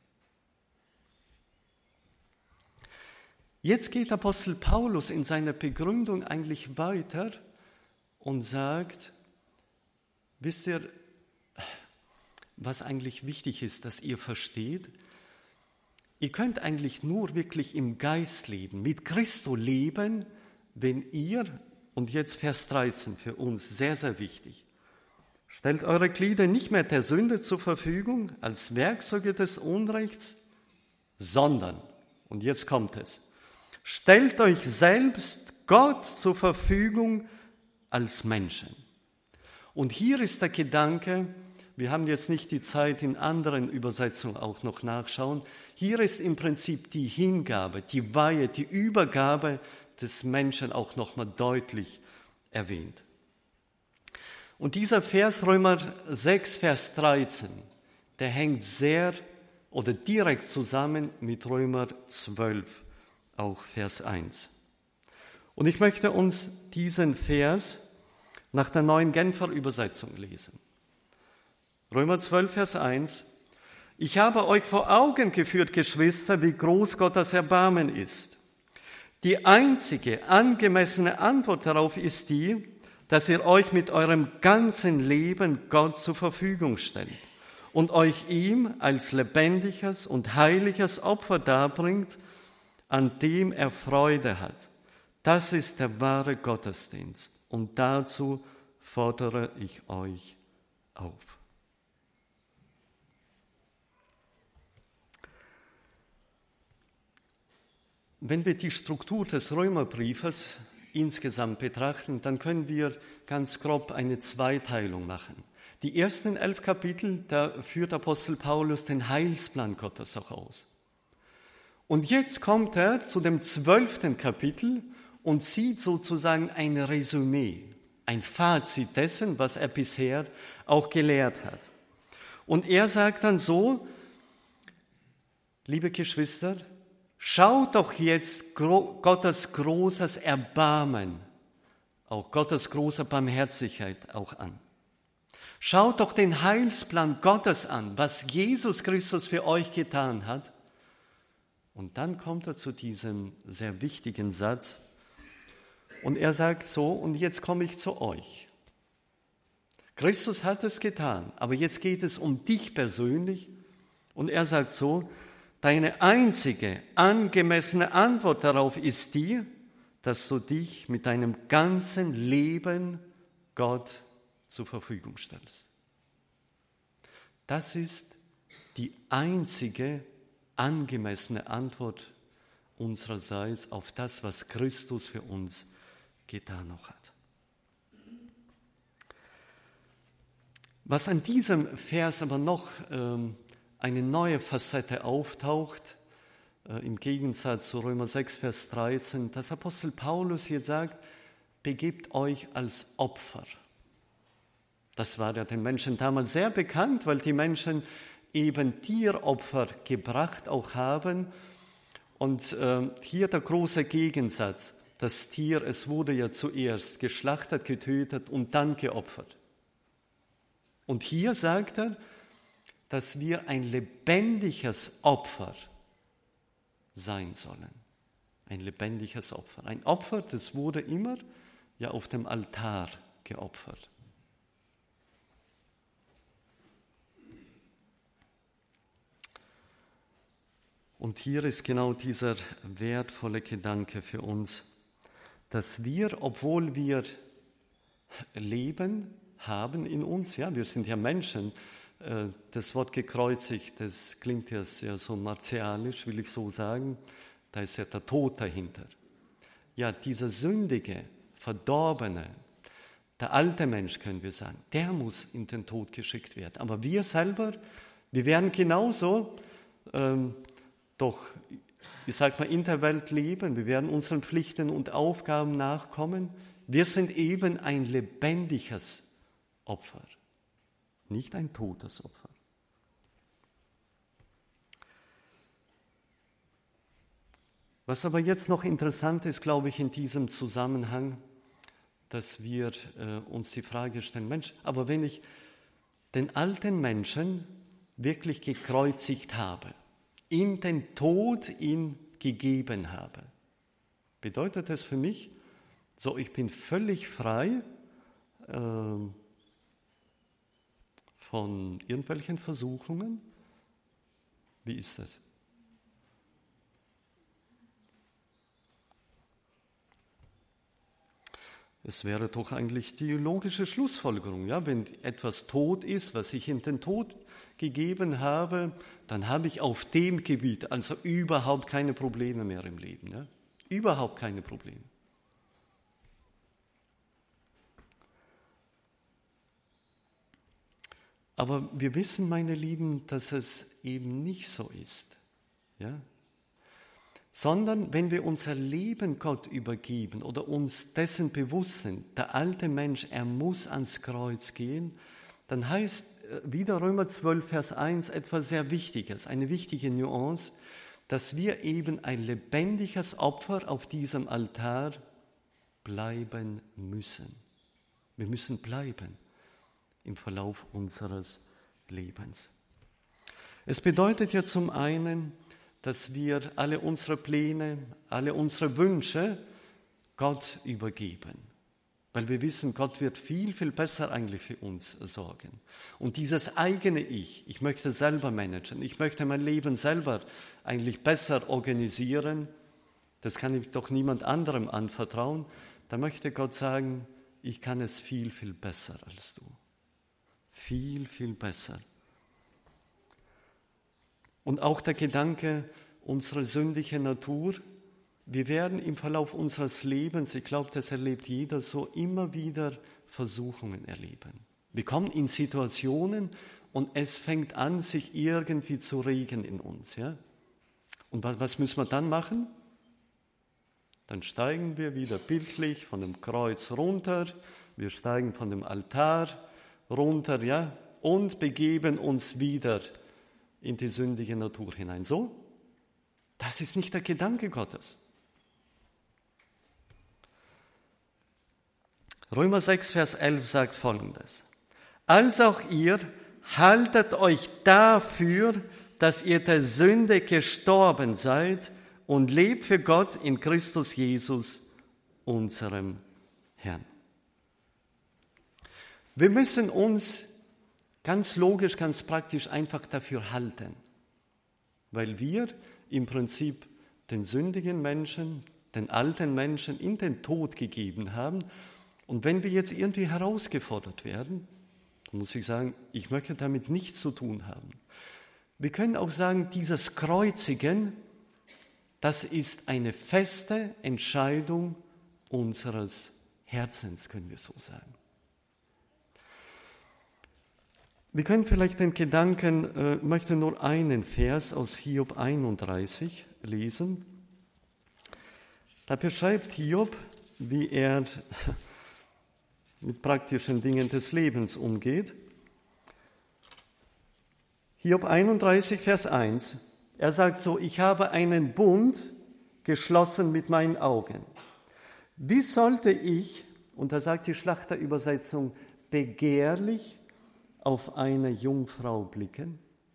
Speaker 1: Jetzt geht Apostel Paulus in seiner Begründung eigentlich weiter und sagt, wisst ihr, was eigentlich wichtig ist, dass ihr versteht? Ihr könnt eigentlich nur wirklich im Geist leben, mit Christo leben, wenn ihr, und jetzt Vers dreizehn für uns sehr, sehr wichtig, stellt eure Glieder nicht mehr der Sünde zur Verfügung als Werkzeuge des Unrechts, sondern, und jetzt kommt es, stellt euch selbst Gott zur Verfügung als Menschen. Und hier ist der Gedanke, wir haben jetzt nicht die Zeit, in anderen Übersetzungen auch noch nachschauen. Hier ist im Prinzip die Hingabe, die Weihe, die Übergabe des Menschen auch nochmal deutlich erwähnt. Und dieser Vers, Römer sechs, Vers dreizehn, der hängt sehr oder direkt zusammen mit Römer zwölf, auch Vers eins. Und ich möchte uns diesen Vers nach der neuen Genfer Übersetzung lesen. Römer zwölf, Vers eins. Ich habe euch vor Augen geführt, Geschwister, wie groß Gottes Erbarmen ist. Die einzige angemessene Antwort darauf ist die, dass ihr euch mit eurem ganzen Leben Gott zur Verfügung stellt und euch ihm als lebendiges und heiliges Opfer darbringt, an dem er Freude hat. Das ist der wahre Gottesdienst und dazu fordere ich euch auf. Wenn wir die Struktur des Römerbriefes insgesamt betrachten, dann können wir ganz grob eine Zweiteilung machen. Die ersten elf Kapitel, da führt Apostel Paulus den Heilsplan Gottes auch aus. Und jetzt kommt er zu dem zwölften Kapitel und zieht sozusagen ein Resümee, ein Fazit dessen, was er bisher auch gelehrt hat. Und er sagt dann so, liebe Geschwister, schaut doch jetzt Gottes großes Erbarmen, auch Gottes große Barmherzigkeit auch an. Schaut doch den Heilsplan Gottes an, was Jesus Christus für euch getan hat. Und dann kommt er zu diesem sehr wichtigen Satz und er sagt so, und jetzt komme ich zu euch. Christus hat es getan, aber jetzt geht es um dich persönlich und er sagt so, deine einzige angemessene Antwort darauf ist die, dass du dich mit deinem ganzen Leben Gott zur Verfügung stellst. Das ist die einzige angemessene Antwort unsererseits auf das, was Christus für uns getan noch hat. Was an diesem Vers aber noch ähm, eine neue Facette auftaucht, äh, im Gegensatz zu Römer sechs, Vers dreizehn, dass Apostel Paulus hier sagt, begebt euch als Opfer. Das war ja den Menschen damals sehr bekannt, weil die Menschen eben Tieropfer gebracht auch haben. Und äh, hier der große Gegensatz, das Tier, es wurde ja zuerst geschlachtet, getötet und dann geopfert. Und hier sagt er, dass wir ein lebendiges Opfer sein sollen. Ein lebendiges Opfer. Ein Opfer, das wurde immer ja auf dem Altar geopfert. Und hier ist genau dieser wertvolle Gedanke für uns, dass wir, obwohl wir Leben haben in uns, ja, wir sind ja Menschen, äh, das Wort gekreuzigt, das klingt ja sehr so martialisch, will ich so sagen, da ist ja der Tod dahinter. Ja, dieser sündige, verdorbene, der alte Mensch, können wir sagen, der muss in den Tod geschickt werden. Aber wir selber, wir werden genauso, ähm, doch, ich sage mal, in der Welt leben, wir werden unseren Pflichten und Aufgaben nachkommen. Wir sind eben ein lebendiges Opfer, nicht ein totes Opfer. Was aber jetzt noch interessant ist, glaube ich, in diesem Zusammenhang, dass wir äh, uns die Frage stellen, Mensch, aber wenn ich den alten Menschen wirklich gekreuzigt habe, in den Tod ihn gegeben habe, bedeutet das für mich, so ich bin völlig frei äh, von irgendwelchen Versuchungen? Wie ist das? Es wäre doch eigentlich die logische Schlussfolgerung, ja, wenn etwas tot ist, was ich in den Tod gegeben habe, dann habe ich auf dem Gebiet also überhaupt keine Probleme mehr im Leben. Ja? Überhaupt keine Probleme. Aber wir wissen, meine Lieben, dass es eben nicht so ist. Ja? Sondern wenn wir unser Leben Gott übergeben oder uns dessen bewusst sind, der alte Mensch, er muss ans Kreuz gehen, dann heißt wieder Römer zwölf, Vers eins etwas sehr Wichtiges, eine wichtige Nuance, dass wir eben ein lebendiges Opfer auf diesem Altar bleiben müssen. Wir müssen bleiben im Verlauf unseres Lebens. Es bedeutet ja zum einen, dass wir alle unsere Pläne, alle unsere Wünsche Gott übergeben. Weil wir wissen, Gott wird viel, viel besser eigentlich für uns sorgen. Und dieses eigene Ich, ich möchte selber managen, ich möchte mein Leben selber eigentlich besser organisieren, das kann ich doch niemand anderem anvertrauen, da möchte Gott sagen, ich kann es viel, viel besser als du. Viel, viel besser. Und auch der Gedanke, unsere sündige Natur, wir werden im Verlauf unseres Lebens, ich glaube, das erlebt jeder so, immer wieder Versuchungen erleben. Wir kommen in Situationen und es fängt an, sich irgendwie zu regen in uns. Ja? Und was müssen wir dann machen? Dann steigen wir wieder bildlich von dem Kreuz runter, wir steigen von dem Altar runter, ja, und begeben uns wieder in die sündige Natur hinein. So? Das ist nicht der Gedanke Gottes. Römer sechs, Vers elf sagt Folgendes. Als auch ihr haltet euch dafür, dass ihr der Sünde gestorben seid und lebt für Gott in Christus Jesus, unserem Herrn. Wir müssen uns ganz logisch, ganz praktisch einfach dafür halten. weil wir im Prinzip den sündigen Menschen, den alten Menschen in den Tod gegeben haben. Und wenn wir jetzt irgendwie herausgefordert werden, dann muss ich sagen, ich möchte damit nichts zu tun haben. Wir können auch sagen, dieses Kreuzigen, das ist eine feste Entscheidung unseres Herzens, können wir so sagen. Wir können vielleicht den Gedanken, äh, ich möchte nur einen Vers aus Hiob einunddreißig lesen. Da beschreibt Hiob, wie er mit praktischen Dingen des Lebens umgeht. Hiob einunddreißig, Vers eins. Er sagt so, ich habe einen Bund geschlossen mit meinen Augen. Wie sollte ich, und da sagt die Schlachterübersetzung, begehrlich auf eine Jungfrau blicken?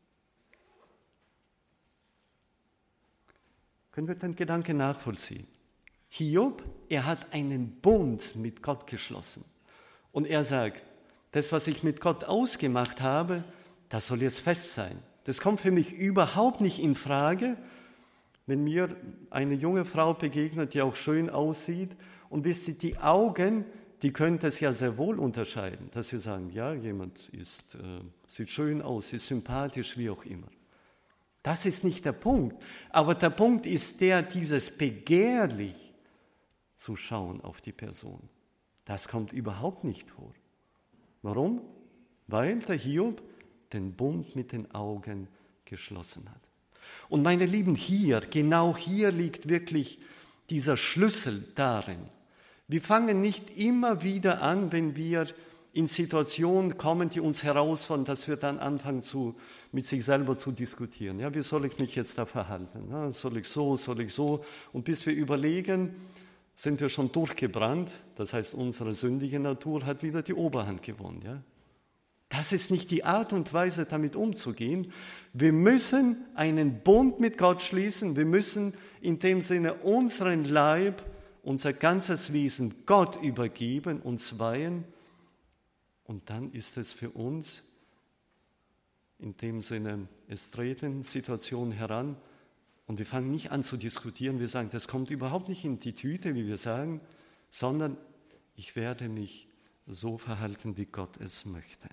Speaker 1: Können wir den Gedanken nachvollziehen? Hiob, er hat einen Bund mit Gott geschlossen. Und er sagt, das, was ich mit Gott ausgemacht habe, das soll jetzt fest sein. Das kommt für mich überhaupt nicht in Frage, wenn mir eine junge Frau begegnet, die auch schön aussieht. Und wisst ihr, die Augen, die können das ja sehr wohl unterscheiden, dass sie sagen, ja, jemand ist, äh, sieht schön aus, ist sympathisch, wie auch immer. Das ist nicht der Punkt. Aber der Punkt ist der, dieses begehrlich zu schauen auf die Person. Das kommt überhaupt nicht vor. Warum? Weil der Hiob den Bund mit den Augen geschlossen hat. Und meine Lieben, hier, genau hier liegt wirklich dieser Schlüssel darin. Wir fangen nicht immer wieder an, wenn wir in Situationen kommen, die uns herausfordern, dass wir dann anfangen, zu, mit sich selber zu diskutieren. Ja, wie soll ich mich jetzt da verhalten? Ja, soll ich so, soll ich so? Und bis wir überlegen, sind wir schon durchgebrannt. Das heißt, unsere sündige Natur hat wieder die Oberhand gewonnen. Ja? Das ist nicht die Art und Weise, damit umzugehen. Wir müssen einen Bund mit Gott schließen. Wir müssen in dem Sinne unseren Leib, unser ganzes Wesen Gott übergeben, uns weihen. Und dann ist es für uns in dem Sinne, es treten Situationen heran und wir fangen nicht an zu diskutieren. Wir sagen, das kommt überhaupt nicht in die Tüte, wie wir sagen, sondern ich werde mich so verhalten, wie Gott es möchte.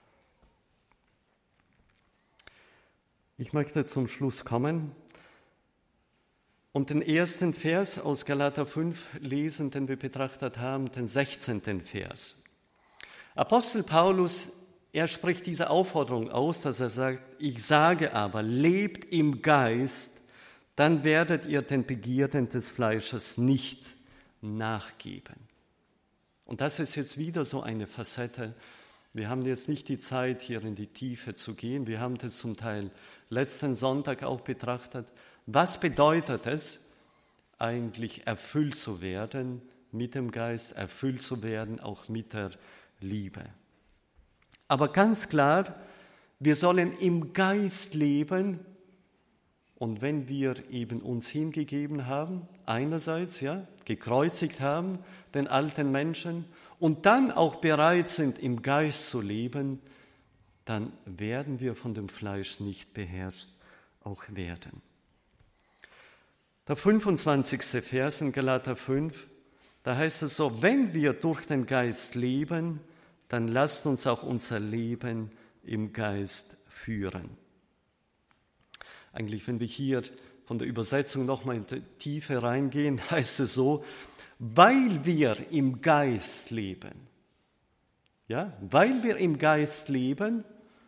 Speaker 1: Ich möchte zum Schluss kommen und den ersten Vers aus Galater fünf lesen, den wir betrachtet haben, den sechzehnten Vers. Apostel Paulus, er spricht diese Aufforderung aus, dass er sagt, ich sage aber, lebt im Geist, dann werdet ihr den Begierden des Fleisches nicht nachgeben. Und das ist jetzt wieder so eine Facette. Wir haben jetzt nicht die Zeit, hier in die Tiefe zu gehen. Wir haben das zum Teil letzten Sonntag auch betrachtet. Was bedeutet es, eigentlich erfüllt zu werden mit dem Geist, erfüllt zu werden auch mit der Liebe? Aber ganz klar, wir sollen im Geist leben. Und wenn wir eben uns hingegeben haben, einerseits ja, gekreuzigt haben, den alten Menschen, und dann auch bereit sind, im Geist zu leben, dann werden wir von dem Fleisch nicht beherrscht auch werden. Der fünfundzwanzigste Vers in Galater fünf, da heißt es so, wenn wir durch den Geist leben, dann lasst uns auch unser Leben im Geist führen. Eigentlich, wenn wir hier von der Übersetzung nochmal in die Tiefe reingehen, heißt es so, weil wir im Geist leben, ja, weil wir im Geist leben,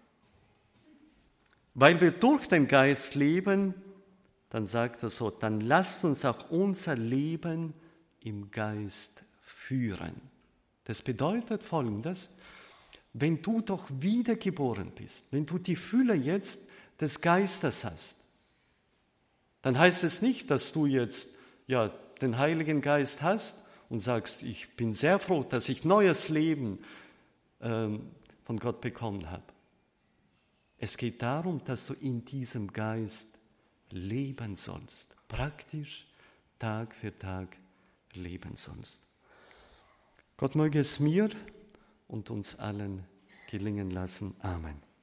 Speaker 1: weil wir durch den Geist leben, dann sagt er so, dann lasst uns auch unser Leben im Geist führen. Das bedeutet Folgendes, wenn du doch wiedergeboren bist, wenn du die Fülle jetzt des Geistes hast, dann heißt es nicht, dass du jetzt ja, den Heiligen Geist hast und sagst, ich bin sehr froh, dass ich neues Leben ähm, von Gott bekommen habe. Es geht darum, dass du in diesem Geist leben sollst, praktisch Tag für Tag leben sollst. Gott möge es mir und uns allen gelingen lassen. Amen.